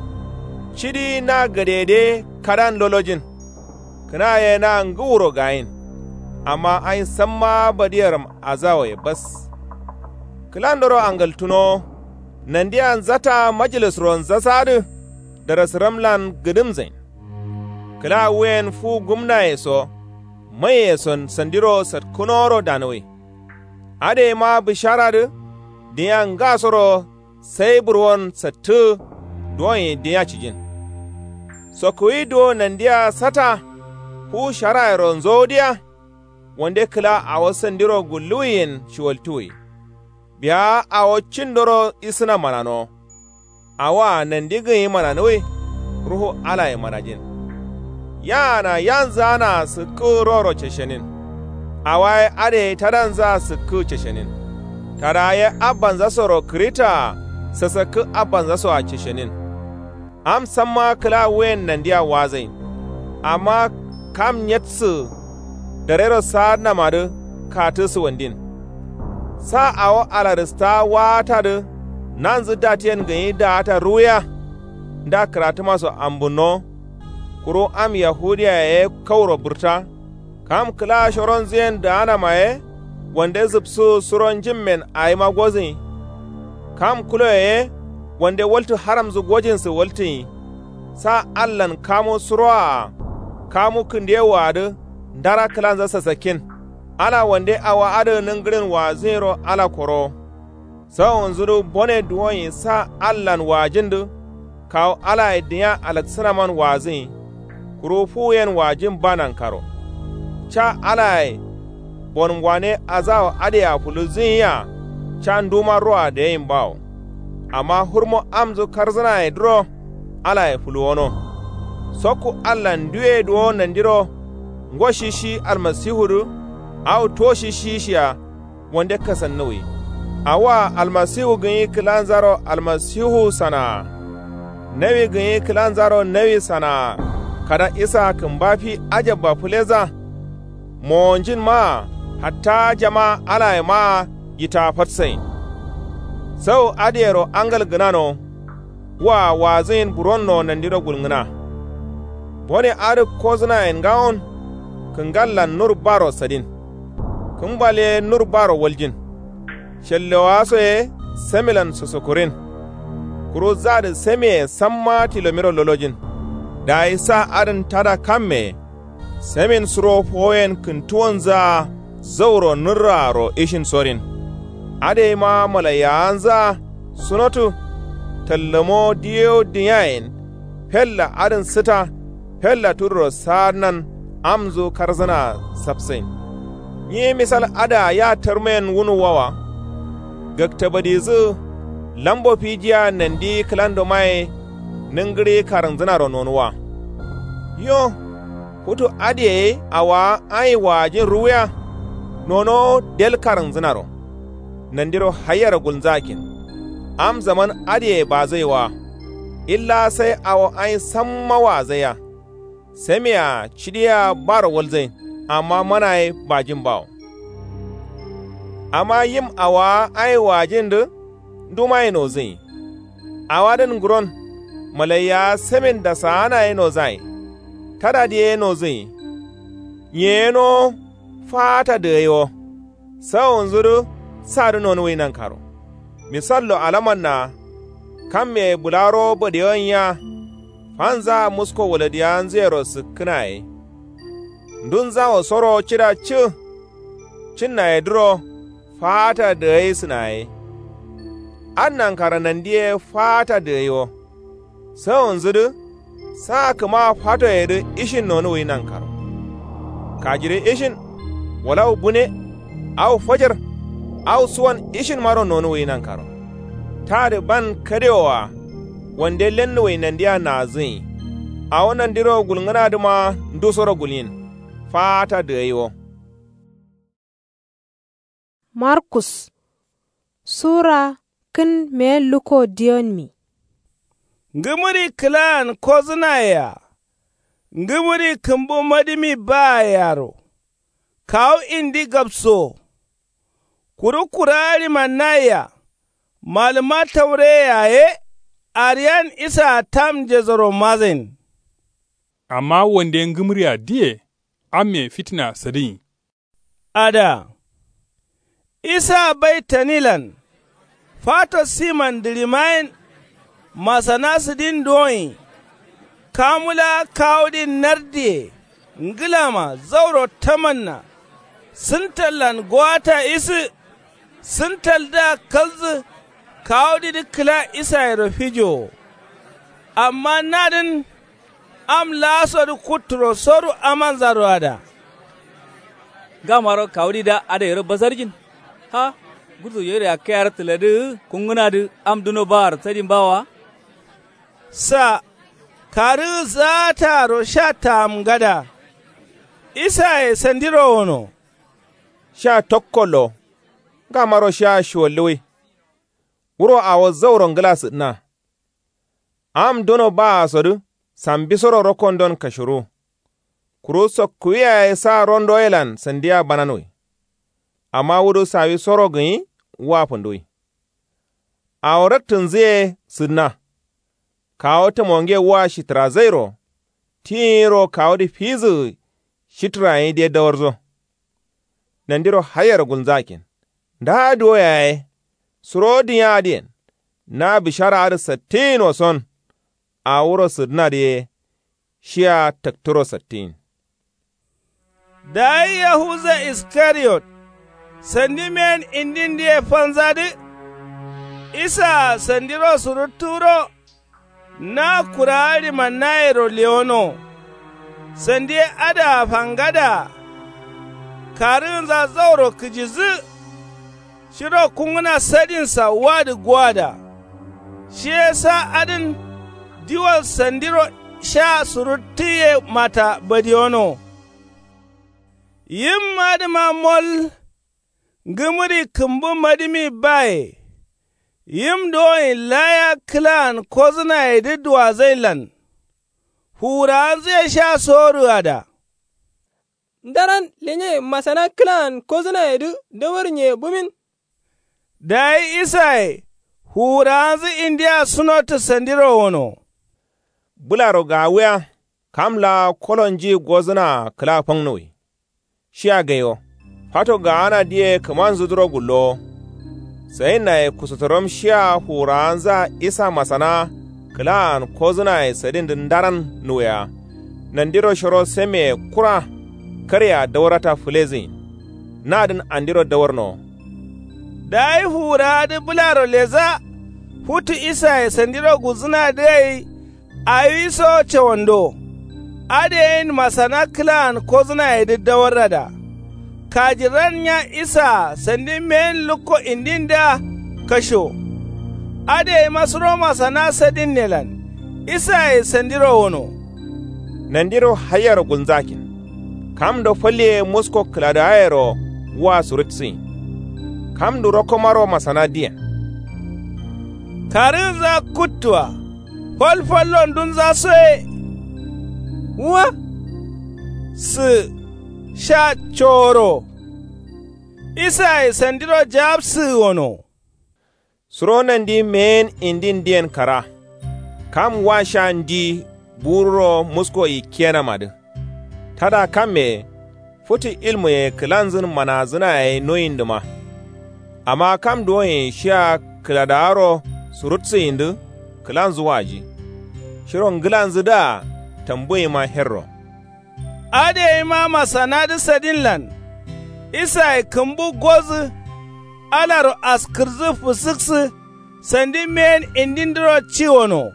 cidi na gadede karan lolojin, kana ya na nguro gayin, amma an samma badiyar azawaye bas. Kilandoro angaltuno, nan diyan zata majalis ron zasadu da rasramlan gidimzain. Kila wen fu gumna yeso, mai yeson sandiro sat kunoro danwe. Ade ma bisharadu, diyan gasoro sai burwon sattu duwan diya cijin. So kuyi do nan diya sata fu shara ron zodiya, wande kila awo sandiro gulluyin shiwaltuwi. Biya awo cindoro isina manano, awa nan digin mananowe, ruhu ala ya manajin. Yana yanzana su kuroro ceshenin, awa ade tadanza su ku ceshenin, taraye abban zasoro krita sasaku abban zaso a ceshenin. Am samma kila wen nan diya wazain, amma kam yatsu da rero sa na madu katusu wandin. Sa awo alarista wata da nan zu datiyan ganyi da ta ruya da karatu masu ambuno kuro am yahudiya ya kauro burta kam kila shoron ziyan da ana maye wanda zubsu suron jimmen a yi magwazin kam kulo ya wanda waltu haram zu gwajinsu waltin sa allan kamo surowa kamo kundewa da dara kilan zasa sakin ala wande awa ada ningirin wa zero ala koro sawon zuru bone duwoyi sa allan wajindu kawo ala idiya alaksanaman wazin kuro fuyen wajin banan karo cha ala bon wane azawa adiya fuluzin ya cha nduma ruwa da yin bawo amma hurmo amzu karzana ya duro ala ya fuluwono soku allan duye duwo nandiro ngo shishi almasihuru au to shishi shiya wanda kasan nawi awa almasihu ganyi kilan zaro almasihu sana nawi ganyi kilan zaro nawi sana kada isa kan bafi ajabba fuleza monjin ma hatta jama ala ma gita fatsai sau adiyaro angal gnano wa wazin buronno nandiro gulngna bone adu kozna en gaon kangalla nur baro sadin kumbale nur baro waljin shellewaso e semilan sosokorin kuro zade seme samma tilomiro lolojin da isa adin tada kamme semin suro foyen kuntuwanza zauro nurraro ishin sorin ade ma malayanza sunotu tallamo diyo diyayin hella adin sita hella turro sarnan amzo karzana sapsin yi misal ada ya tarmen wunu wawa gaktabadizu lambo fijiya nandi klando mai ningiri karanzana rononuwa yo hutu adiye awa ai wajin ruya nono del karanzana ro nandiro hayar gunzakin am zaman adiye ba zai wa illa sai awa ai samma wa zaya semiya cidiya bara walzai amma manaye bajin bawo amma yim awa ai wajin du dumai no zai awadan guron malaya semin da sana no zai tada die no zai yeno fata da yo sawon zuru sadu non wai nan karo misallo alaman na kan me bularo bodiyon ya fanza musko waladiyan zero suknai ndun zawo soro cira ci cinna ya duro fata da yi sinaye annan karanan diye fata da yo sawon zudu sa kuma fata ya da ishin nonu wai nan karo kajire ishin walau bune au fajar au suwan ishin maro nonu wai nan karo ta da ban karewa wanda lennu wai nan diya na zai a wannan diro gulngana duma ndusoro gulin fata da yo Markus Sura kin me luko diyon mi ngumuri klan kozinaya ngumuri kumbu madimi ba yaro kaw indi gabso kuru kurari manaya malama taure yaye aryan isa tam jezoro mazin amma wanda ngumuri a diye amme fitina sadin ada isa bai tanilan fata siman dirimain masana sidin doyi kamula kawdin nardi ngilama zauro tamanna sintallan gwata isi sintalda kalzu kawdi dikla isa rofijo amma nadin am laso kutro soru aman zarwada gamaro kawdi da ada yoro bazarjin ha gudu yere akayar tiladu kungunadu am duno bar sadin bawa sa kari za ta rosha ta mgada isa e sandiro wono sha tokkolo gamaro sha shwolwe wuro awo zauron glass na am duno ba sodu sambisoro rokondon kashuru kuro sokkuya e sa rondo elan sandiya bananoi amma wudu sawi soro gani wapundoi awrattun zai sunna kawo ta monge wa shitra zairo tiro kawo di fizu shitra yi de dawarzo nandiro hayar gunzakin da do yaye surodi yadien na bishara ar sattin oson a wuro sunna de shia taktoro sattin dai yahuza iskariot sandimen indin de fanzadi isa sandiro suruturo na kurari manairo leono sandi ada fangada karin za zauro kijizi shiro kunguna sadinsa wadi gwada shi yasa adin diwal sandiro sha surutiye mata badiono yin madima mol gumuri kumbu madimi baye yim doyin laya klan kozna ididwa zailan hura zai sha soruwa da daran lenye masana klan kozna idu dawarnye bumin dai isai hura zi india sunota sandiro wono bularo gawiya kamla kolonji gozna kla pangnoi shia gayo fato ga ana die kaman zuduro gullo sai na kusuturum shia huranza isa masana klan kozna sadin dindaran nuya nandiro shoro seme kura karya daurata fulezi nadin andiro dawarno dai hura da bularo leza hutu isa sandiro guzuna dai ayi so chewando adein masana klan kozna ididdawarada kajiran ya isa sandi men luko indinda kasho ade masro masana sadin nelan isa sandiro wono nandiro hayar gunzakin kam do falle musko kladaero wa surutsi kam do rokomaro masana dia karinza kutwa falfallon dun za soye wa su sha choro isa sandiro jabsi wono suronan di men indin dien kara kam wa shandi buro musko i kena madu tada kame futi ilmu ye kilanzin manazina ye noyin duma amma kam doyin sha kiladaro surutsi indu kilanzu waji shiron gilanzu da tamboyi ma herro ade ma masana da sadinlan isa kumbu gozu alaro askirzu fusiksu sandi men indindiro ciwono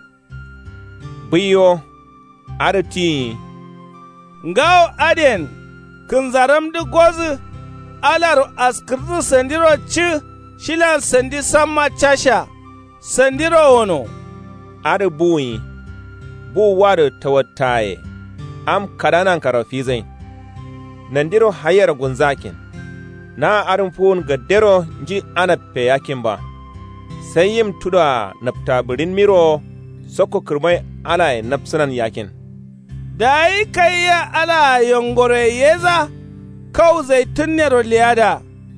biyo arti ngaw aden kunzaram du gozu alaro askirzu sandiro ci shilan sandi samma chasha sandiro wono ar buyi bu waru tawattaye am kadanan karafizai nandiro hayar gunzakin na arin fun gaddero ji anappe yakin ba sai yim tuda naftabirin miro soko kirmai ala nafsunan yakin dai kai ya ala yongore yeza kau zaitun nero liyada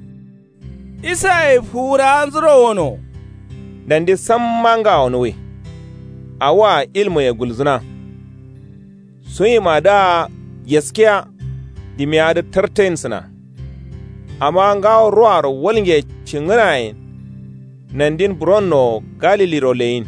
isa e fura anzuro wono dandi sammanga onwe awa ilmu ya gulzuna sun yi ma da yaskiya di miya da tartain suna amma ga ruwar walge cingirayin nan din bronno galili roleyin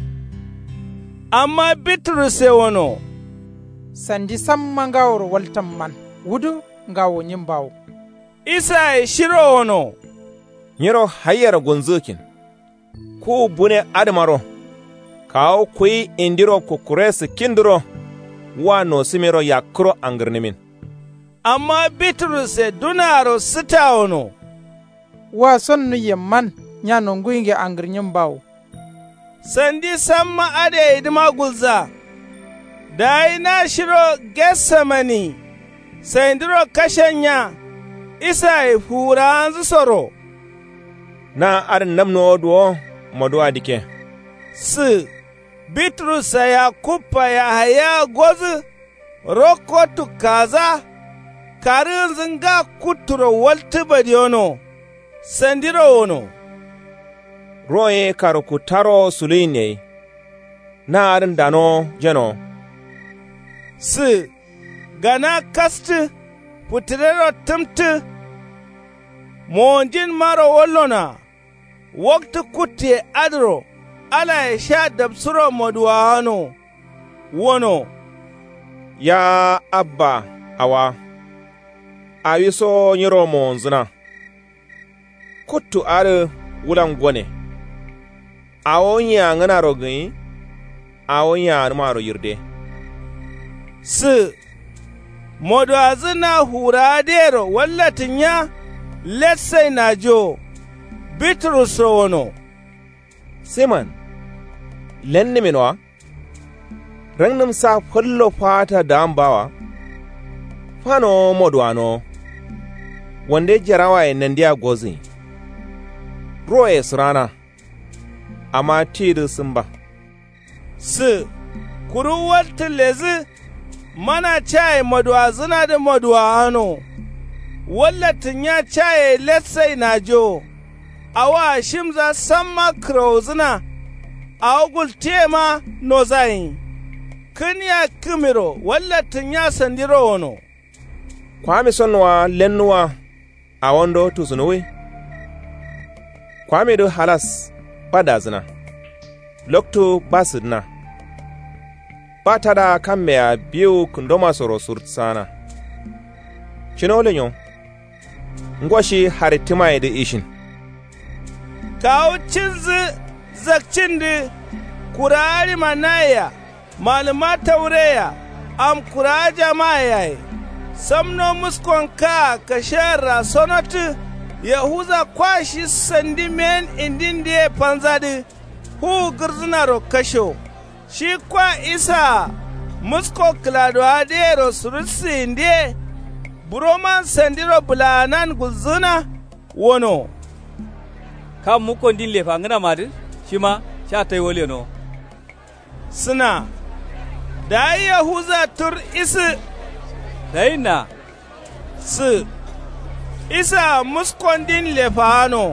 amma bitrus e wono sandi samma ngawr waltam man wudu ngawo nyimbawo isa e shiro wono nyiro hayar gunzukin ku bune admaro kawo kuyi indiro kukuresi kindiro wa no simiro yakro angirnimin amma bitrus e dunaro sita wono wa sonnu yemman nyano nguinge angirnyimbawo sandi samma ade idima gulza dai na shiro gesamani sandiro kashanya isa e furanzu soro na ar namno do modo adike su bitrus ya kupa ya haya gozu rokotu kaza karin zinga kuturo waltu badiono sandiro wono roye karokutaro suline na arin dano jeno su gana kastu putirero tumtu monjin maro wallona waktu kutte adro ala ya sha dabsuro moduwano wono ya abba awa awiso nyiro monzuna kuttu are wulan gone awonya ngana rogi awonya maro yirde su modo azina hura dero wallatin ya letsai na jo Bitrus wono Simon lenne minwa rangnum sa follo fata dambawa fano modwano wande jarawa e nandiya gozi roye srana amma tidu simba su kuru walta lezi mana chaye modwa zina da modwa hano wallatin ya chaye letsai na jo awa shimza samma krozina awgul tema no zayin kanya kimiro wallatin ya sandiro wono kwami sonwa lennuwa awondo tusunuwi kwami do halas badazina lokto basidna batada kammea biu kundoma soro surtsana chinolenyo ngwashi haritima ede ishin kawo cinzi zakcin da kurari manaya malama taureya am kura jama'a yayi samno muskon ka ka shara sonatu yahuza kwashi sandimen indin da ya fanzadi hu girzinaro kasho shi kwa isa musko klado adero surusi inde buroman sandiro bulanan gulzuna wono kam mukon din lefa ngana madu shima sha tai wole no suna da yahuza tur isi daina su isa muskon din lefa no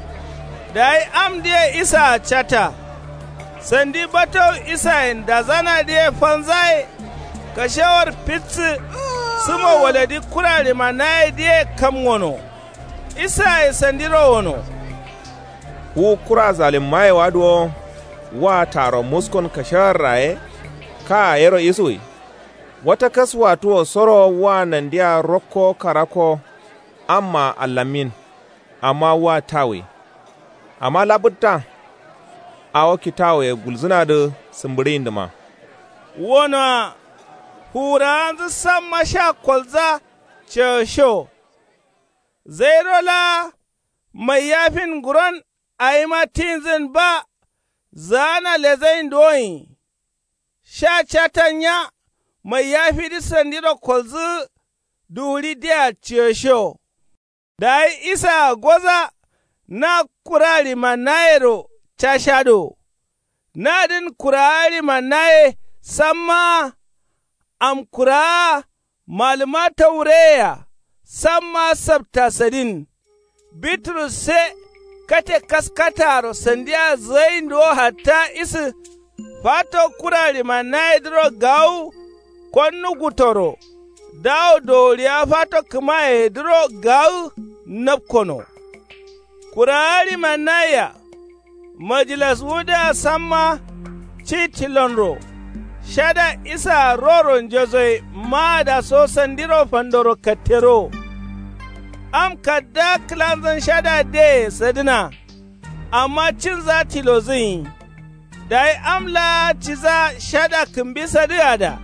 da amde isa chata sandi bato isa da zana da fanzai kashawar pitsi suma waladi kurare manaye da kam wono isa ya sandiro wono wu kura zalim mai wado wa taro muskon kashar raye ka yero isui wata kaswa tuwo soro wa nandia roko karako amma alamin amma wa tawe amma labutta awo kitawe gulzuna da simbirin da ma wona huranzu samma sha kwalza cesho zairola mai yafin guron a yi matinzin ba zana lezain doyin sha catanya mai yafi disan dira kwalzu duri dia cesho da isa goza na kurari manayero chashado na din kurari manaye samma am kura malama taureya samma sabta sadin Bitrus se kate kaskataro sandiya zain do hatta isi fato kurari manaye dro gau konnu gutoro dawo doriya fato kuma e dro gau napkono kurari manaya majilas wuda samma chitilonro shada isa roron jozoi ma da so sandiro fandoro katero am kadda klanzan shada de sadina amma cin za tilozin dai amla ciza shada kimbi sadida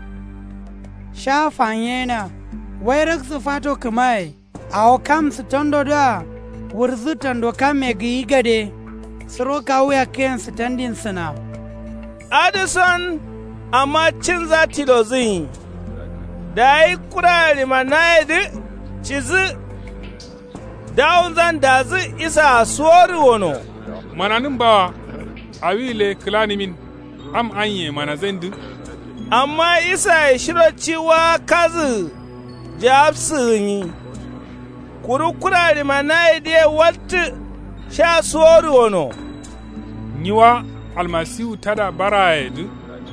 shafanyena wairak su fato kumai awo kam su tondo da wurzu tondo kame gi gade suro kawuya ken su tandin suna Addison amma cin za tilozin da yi kurari manayedi cizi dawun zan dazi isa suwari wono mananin bawa awile klanimin am anye mana zendu amma isa ya shiro ciwa kazi jabsinyi kuru kurari manayedi wata sha suwari wono niwa almasiu tada barayedu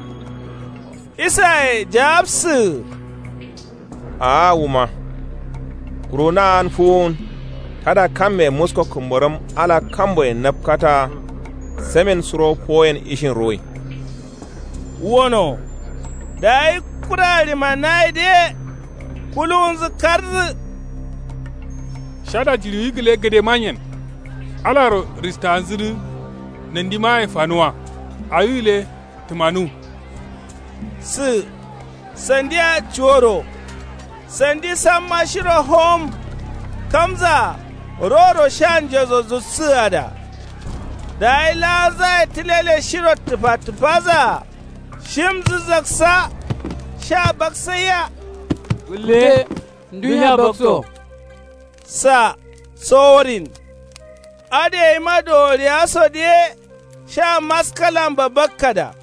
isa jabsi a wuma kurona an fun tada kamme musko kumburam ala kambo en napkata semen suro poen ishin roi wono dai kurari manaide kulun zikarzi shada jiri gile gede manyen alaro ristanziri nandi mai fanuwa ayule tumanu su sandiya choro sandi samma shiro home kamza roro shanje zozu suada da ila za tilele shiro tufa tufaza shimzu zaksa sha baksaya Gulle dunya bakso sa sorin ade madori aso die sha maskalan babakkada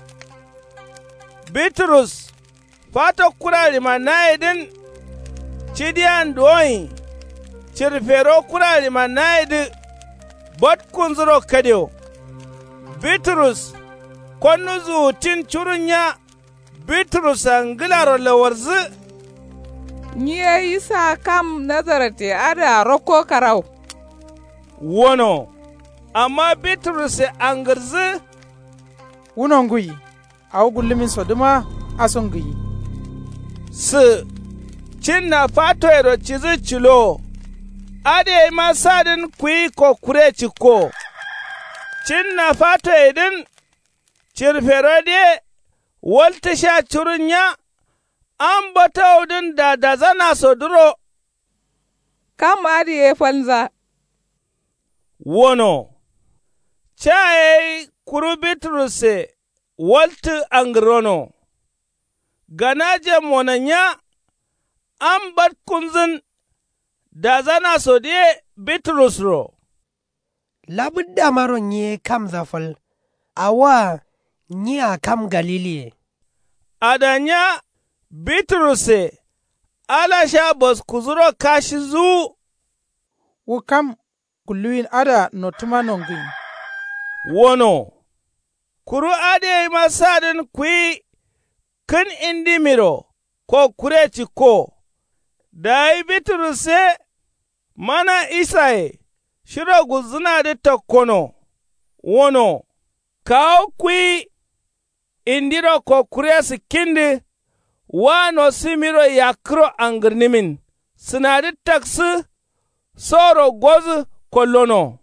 Bitrus fato kurari manaidin cidiyan doyi cirfero kurari manaidi bot kunzuro kadeo Bitrus konnu zutin curunya Bitrus angilaro lawarzi Nye isa kam nazarate ada roko karau. Wono, amma Bitrus angirzi Wunon guyi, au gullumin soduma ason guyi. Su, cin na fato ero cizi cilo, ade ma sadin kuyi ko kure ciko. Cin na fato edin, cirfero de, walta sha curunya, an bata udin da da zana soduro. Kam adi e falza. Wono, chaye kuru Bitruse, walta angrono. Ganaje monanya, an bat kunzin da zana sodiye Bitrus ro. Labudda maro nye kam zafal, awa nye a kam Galili. Adanya Bitruse, ala sha bos kuzuro kashi zu. Wukam gulluin ada notuma nongin. Wono, kuru ade masadin kui kin indi miro ko kureci ko, da Bitruse mana isaye shiro guzuna da takono. Wono, kawo kui indiro ko kuresi kindi wano simiro yakro angirnimin sinadi taksi soro gozu kolono.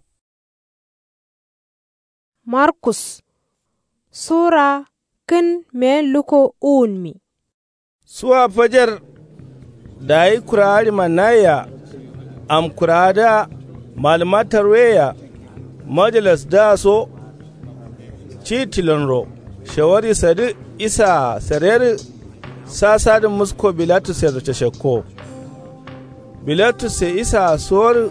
Markus Sura kin me luko unmi. Suwa fajar da yi kurari manaya am kurada malmatar weya majalas da so citilonro shawari sadi isa sarari sasadin musko Bilatus ya zace shakko. Bilatus ya isa suwar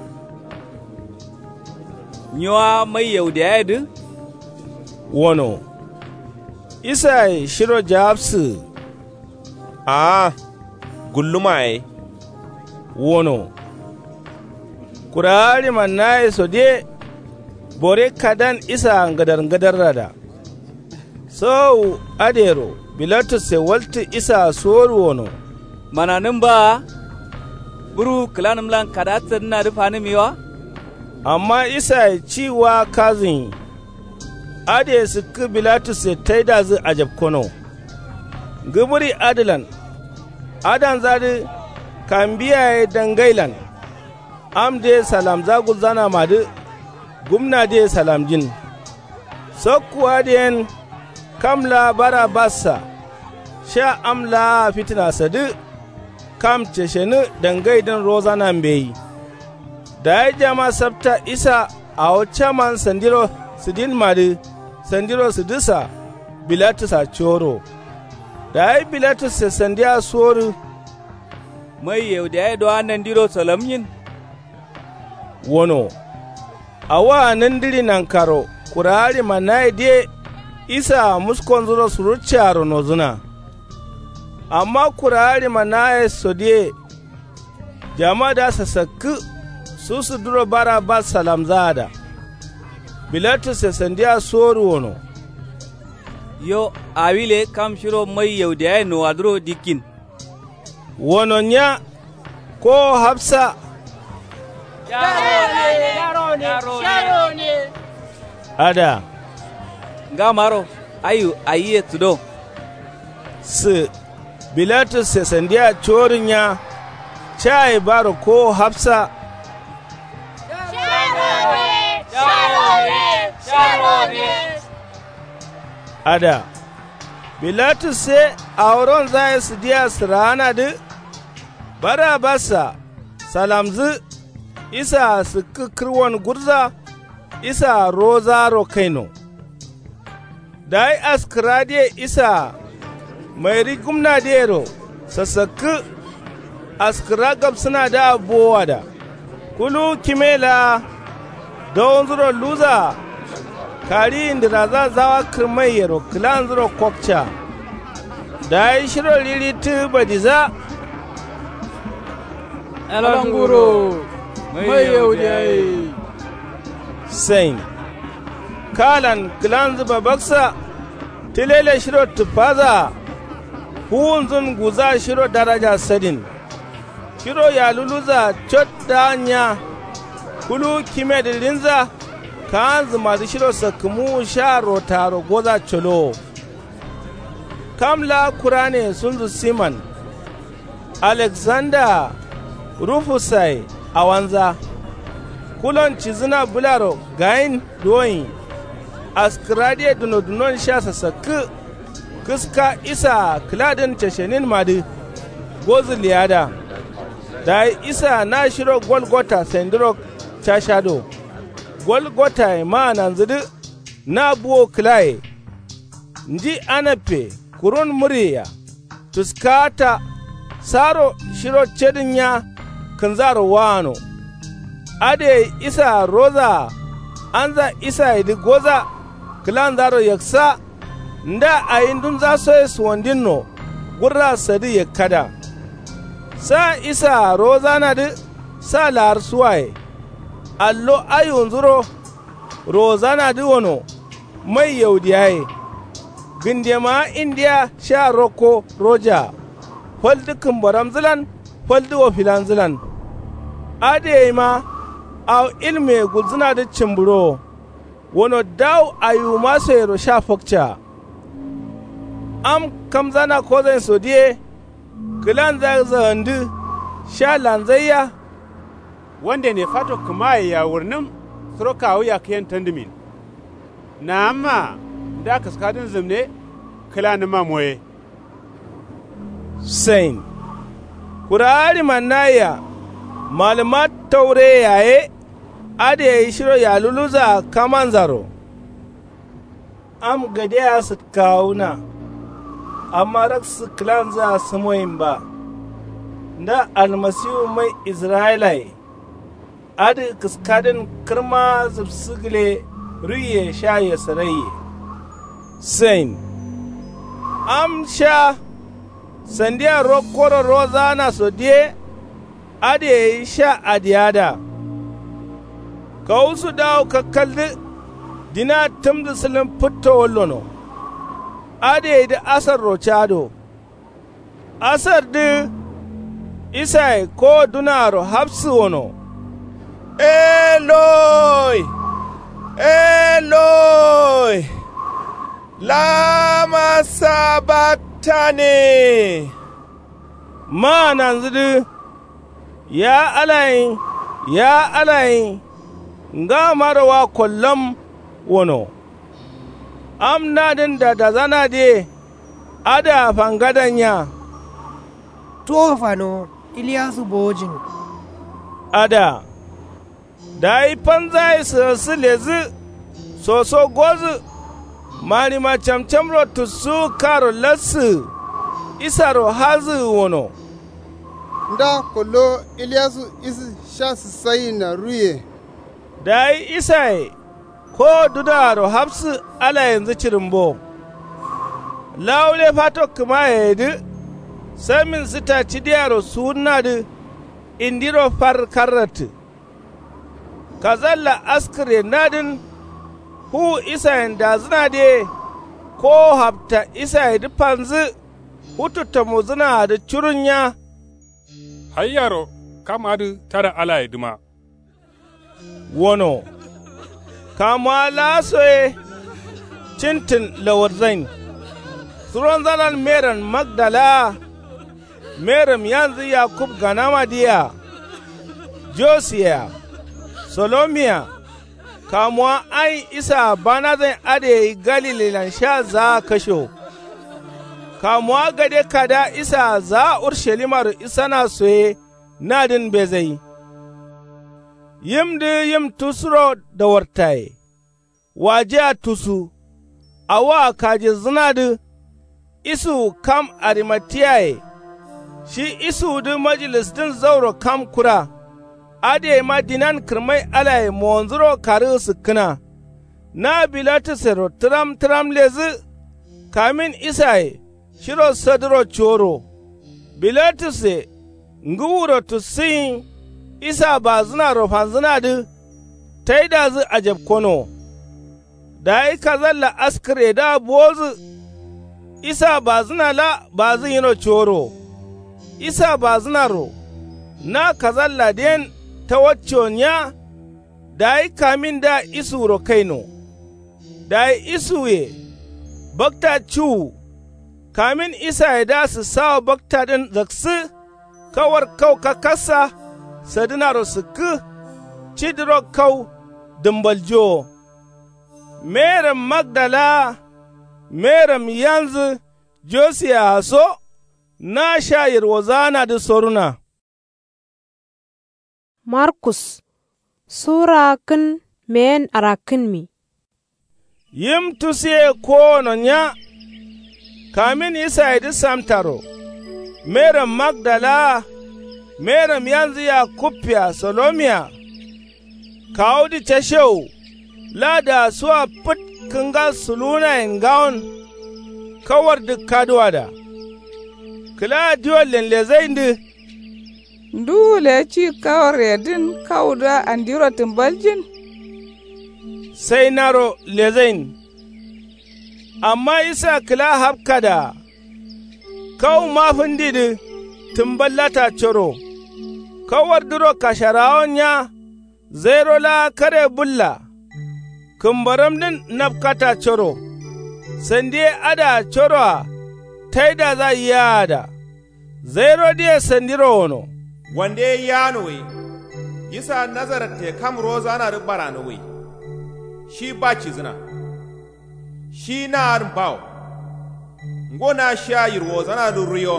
Nyawa mai yau da yadu? Wano, isa shiro jabsu. Ah, gullumaye. Wono, kurari mannaye so de bore kadan isa ngadar-ngadar rada. So, adero, Bilatus se walti isa soru wono. Mananin ba, buru kilanin lan kadatar na rufa miwa? Amma isa ciwa kazin, ade su ki Bilatus se taida zu ajab kono. Guburi adilan, adan zadi kan biya dangailan, am de salam zagul zana madu, gumna de salam jin. Sokkuwa den kamla bara basa, sha amla fitina sadu, kam ceshenu dangaidan rozana mbeyi. Da ya jama sabta isa a wacaman sandiro sidin madu, sandiro sidisa, Bilatus a coro. Da ya Bilatus se sandiya soru, mai yau da ya doa nan diro salamyin? Wono, awa nan diri nan karo, kurari manai de isa muskon zuro suruciyaro no zuna. Amma kurari manai sodiye, jama da sasakku su su duro bara ba salam zada. Bilatus se sandiya soru wono. Yo, awile kam shiro mai yau da ya no adro dikin. Wono nya ko hafsa. Yaro ne, yaro ne, Ada. Ga maro, ayu, ayiye tudo. Si, Bilatus se sandiya chorin ya, chai baro ko hafsa. Yaro ne, yaro ne, yaro ne. ada Bilatus sai auren zai su diya su rana da bara basa salamzu isa su kirwan gurza isa roza rokaino da yi askradiye isa mai rigumna dero sassaki askragab suna da abuwa da kulu kimela don zuro luza kari indira za zawa kirmai yaro kilan zuro kwakca da yi shiro liriti badiza alanguro mai yaudiyayi sain kalan kilan zuba baksa tilele shiro tufaza hunzun guza shiro daraja sadin shiro ya luluza chot danya kulu kime dilinza kan zuma da shiro sakumu sharo taro goza cholo kamla kurane sunzu siman alexander rufusai awanza kulon cizina bularo gain doyin askradiye dunodunon sha sasaki kiska isa kiladin cashenin madu gozu liyada da isa na shiro golgota sendiro chashado golgota ma nan zudu na buwo kilaye ndi anape kurun muriya tuskata saro shiro cedinya kanzaro wano ade isa roza anza isa idi goza kilan zaro yaksa nda ayindun za so yesu wandinno gurra sadi yakada sa isa roza na di sa lar suwaye allo ayun zuro roza na di wono mai yaudiyaye gindema india sha roko roja faldi kumbaram zilan faldi wa filan zilan ade ma au ilme gulzina da cimburo wono daw ayu masero sha fokcha am kamzana ko zan sodiye kilan za zandu sha lanzayya wanda ne fato kuma ya wurnin surokawo ya kiyan tandimin na amma da kaskadin zumne kilan mamoye sain kurari manaya malumat taure yaye ade ya yi shiro ya luluza kaman zaro am gade ya su kawuna amma rak su kilan za su moyin ba da almasiyu mai isra'ilai ade kaskadin kirma zubsigile ruye sha ya saraye sain am sha sandiya rokoro roza na so die ade ya yi sha adiyada ka wasu dawo ka kalli dina tumdu silin fito wallono ade da asar rochado asar di isai ko dunaro hapsu wono Eloi Eloi lama sabatane ma nan zudu ya alayin ya alayin nga marawa kollam wono amna din da da zana de ada fangadanya to fano Iliyasu bojin ada dai panzai su lezi soso gozu mari ma camcamro tusu karo lassu isaro hazu wono nda kollo Iliyasu isi sha su sayi na ruye dai isai ko dudaro hapsu ala yanzu cirimbo laule fato kuma yedi samin sita ci diyaro sunadi indiro far karrati kazalla askire nadin hu isayin da zina de ko hafta isayi di panzi hututta mu zina da curunya hayyaro kamadu tara ala iduma wono kama lasoye cintin lawarzain suron zanen meran magdala meram yanzu yakub ganama diya josiya solomia kamuwa ai isa bana zai ade Galilelan sha za kasho. Kamuwa gade kada isa za Urshalimar isa na soye nadin bezai. Yim di yim tusuro da wartaye, waje a tusu, awa kaji zinadi, isu kam arimatiyaye, shi isu di majalis din zauro kam kura, ade ma dinan kirmai alaye monzuro kari sukuna, na bilatu sero tram tram lezi, kamin isaye, shiro sadiro choro, bilatu se, nguwuro tusin, isa ba zina rufan zina di, ta yi da zu a kono, da yi kazalla askare da bozu, isa ba zina la ba zin yino coro, isa ba zina ro, na kazalla den ta wacconya, da yi kamin da isu ro kaino, da yi isu ye, bakta cu, kamin isa ya da su sawa bakta din zaksu, kawar kau ka kasa, sadinaro suku, cidiro kau dumbaljo. Meram Magdala, Meram yanzu, Josiya haso, na shayar wazana da soruna. Markus, Sura kin men arakin mi. Yim tusiye ko nonya, kamin isa idi samtaro, Meram Magdala, Meram yanzu ya kupya Solomiya, kaudi chashau, lada suwa put kinga suluna in gaun, kawar duk kaduwa da. Kila diwa lenlezai ndi. Dule ci kawar yadin kauda andiro timbaljin. Sai naro lezain. Amma isa kila hapkada, kawu mafin didi, timballata coro. Kawar duro kasharawon ya, zero la kare bulla, kumbaram din nafkata coro, sandi ada coro taida za yada, zero diye sandiro wono. Wande yanuwe, yisa nazarar te kam roza na rubara nuwe, shi ba zina, shi na armbao, ngona sha yirwo zana luriyo,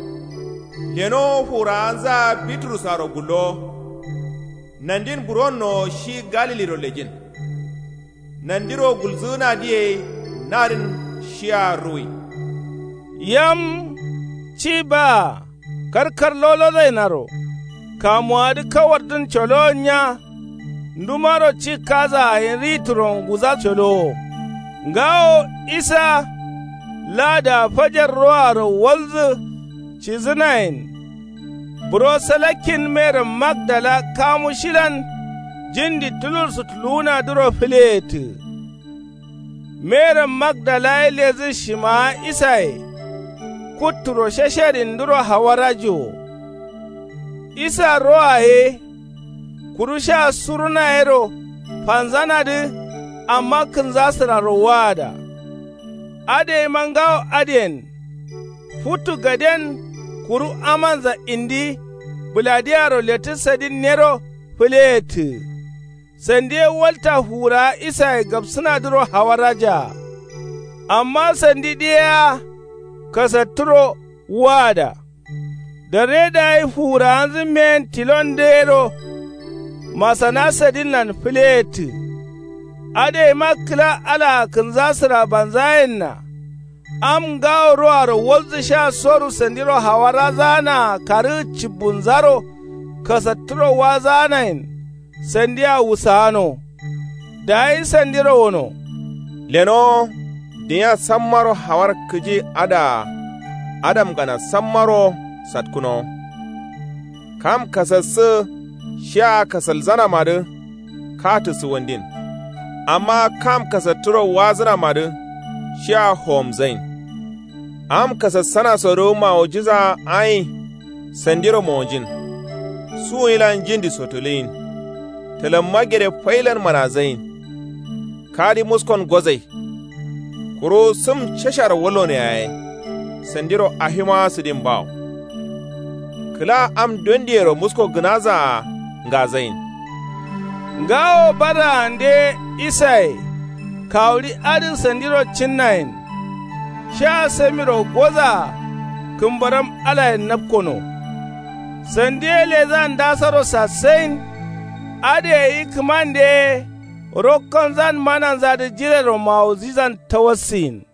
leno furanza Bitrus aro gulo, nandin buronno shi Galiliro lejin, nandiro gulzuna diye narin shiya ruwi. Yam ciba karkar lolo zai naro, kamuwa di kawar din colo nya, ndumaro ci kaza a yin ritron guza colo, ngao isa lada fajar ruwa walzu ci zinayin. Buro salakin mere Magdala kamu shilan jindi tulur su tuluna duro fileti. Mere Magdala lezi shima isai, kuturo shasharin duro hawarajo. Isa roaye, kurusha suruna ero, panzana di, amma kinzasira rowada. Ade mangao aden, futu gaden, kuru amanza indi, buladiyaro leti sadin nero fileti. Sande walta hura isa gabsuna duro hawaraja, amma sandi diya kasaturo wada. Da reda yi hura hanzu men tilon dero, masana sadin nan fileti. Ade makila ala kinzasira banzayin na. Am gawo ruwaro walzu sha soru sandiro hawara zana kari cibunzaro kasaturo wa zanayin sandiya wusano da yi sandiro wono. Leno diya sammaro hawar kiji ada adam gana sammaro satkuno. Kam kasassu sha kasal zana madu katusu wandin. Amma kam kasaturo wa zana madu sha homzain. Am kasassana soro maujiza ai sandiro mojin. Su ilan jindi sotulin. Talammagire failan manazain. Kadi muskon gozai. Kuro sum chashar walo ne ai. Sandiro ahima sidin baw. Kila am dondiero musko gnaza ngazain. Gawo bada ande isai, kauri adin sandiro cinnain, sha semiro goza, kumbaram alayin napkono. Sandile zan dasaro sasain, ade yi kumande, rokon zan manan za da jirero mawuzizan tawasin.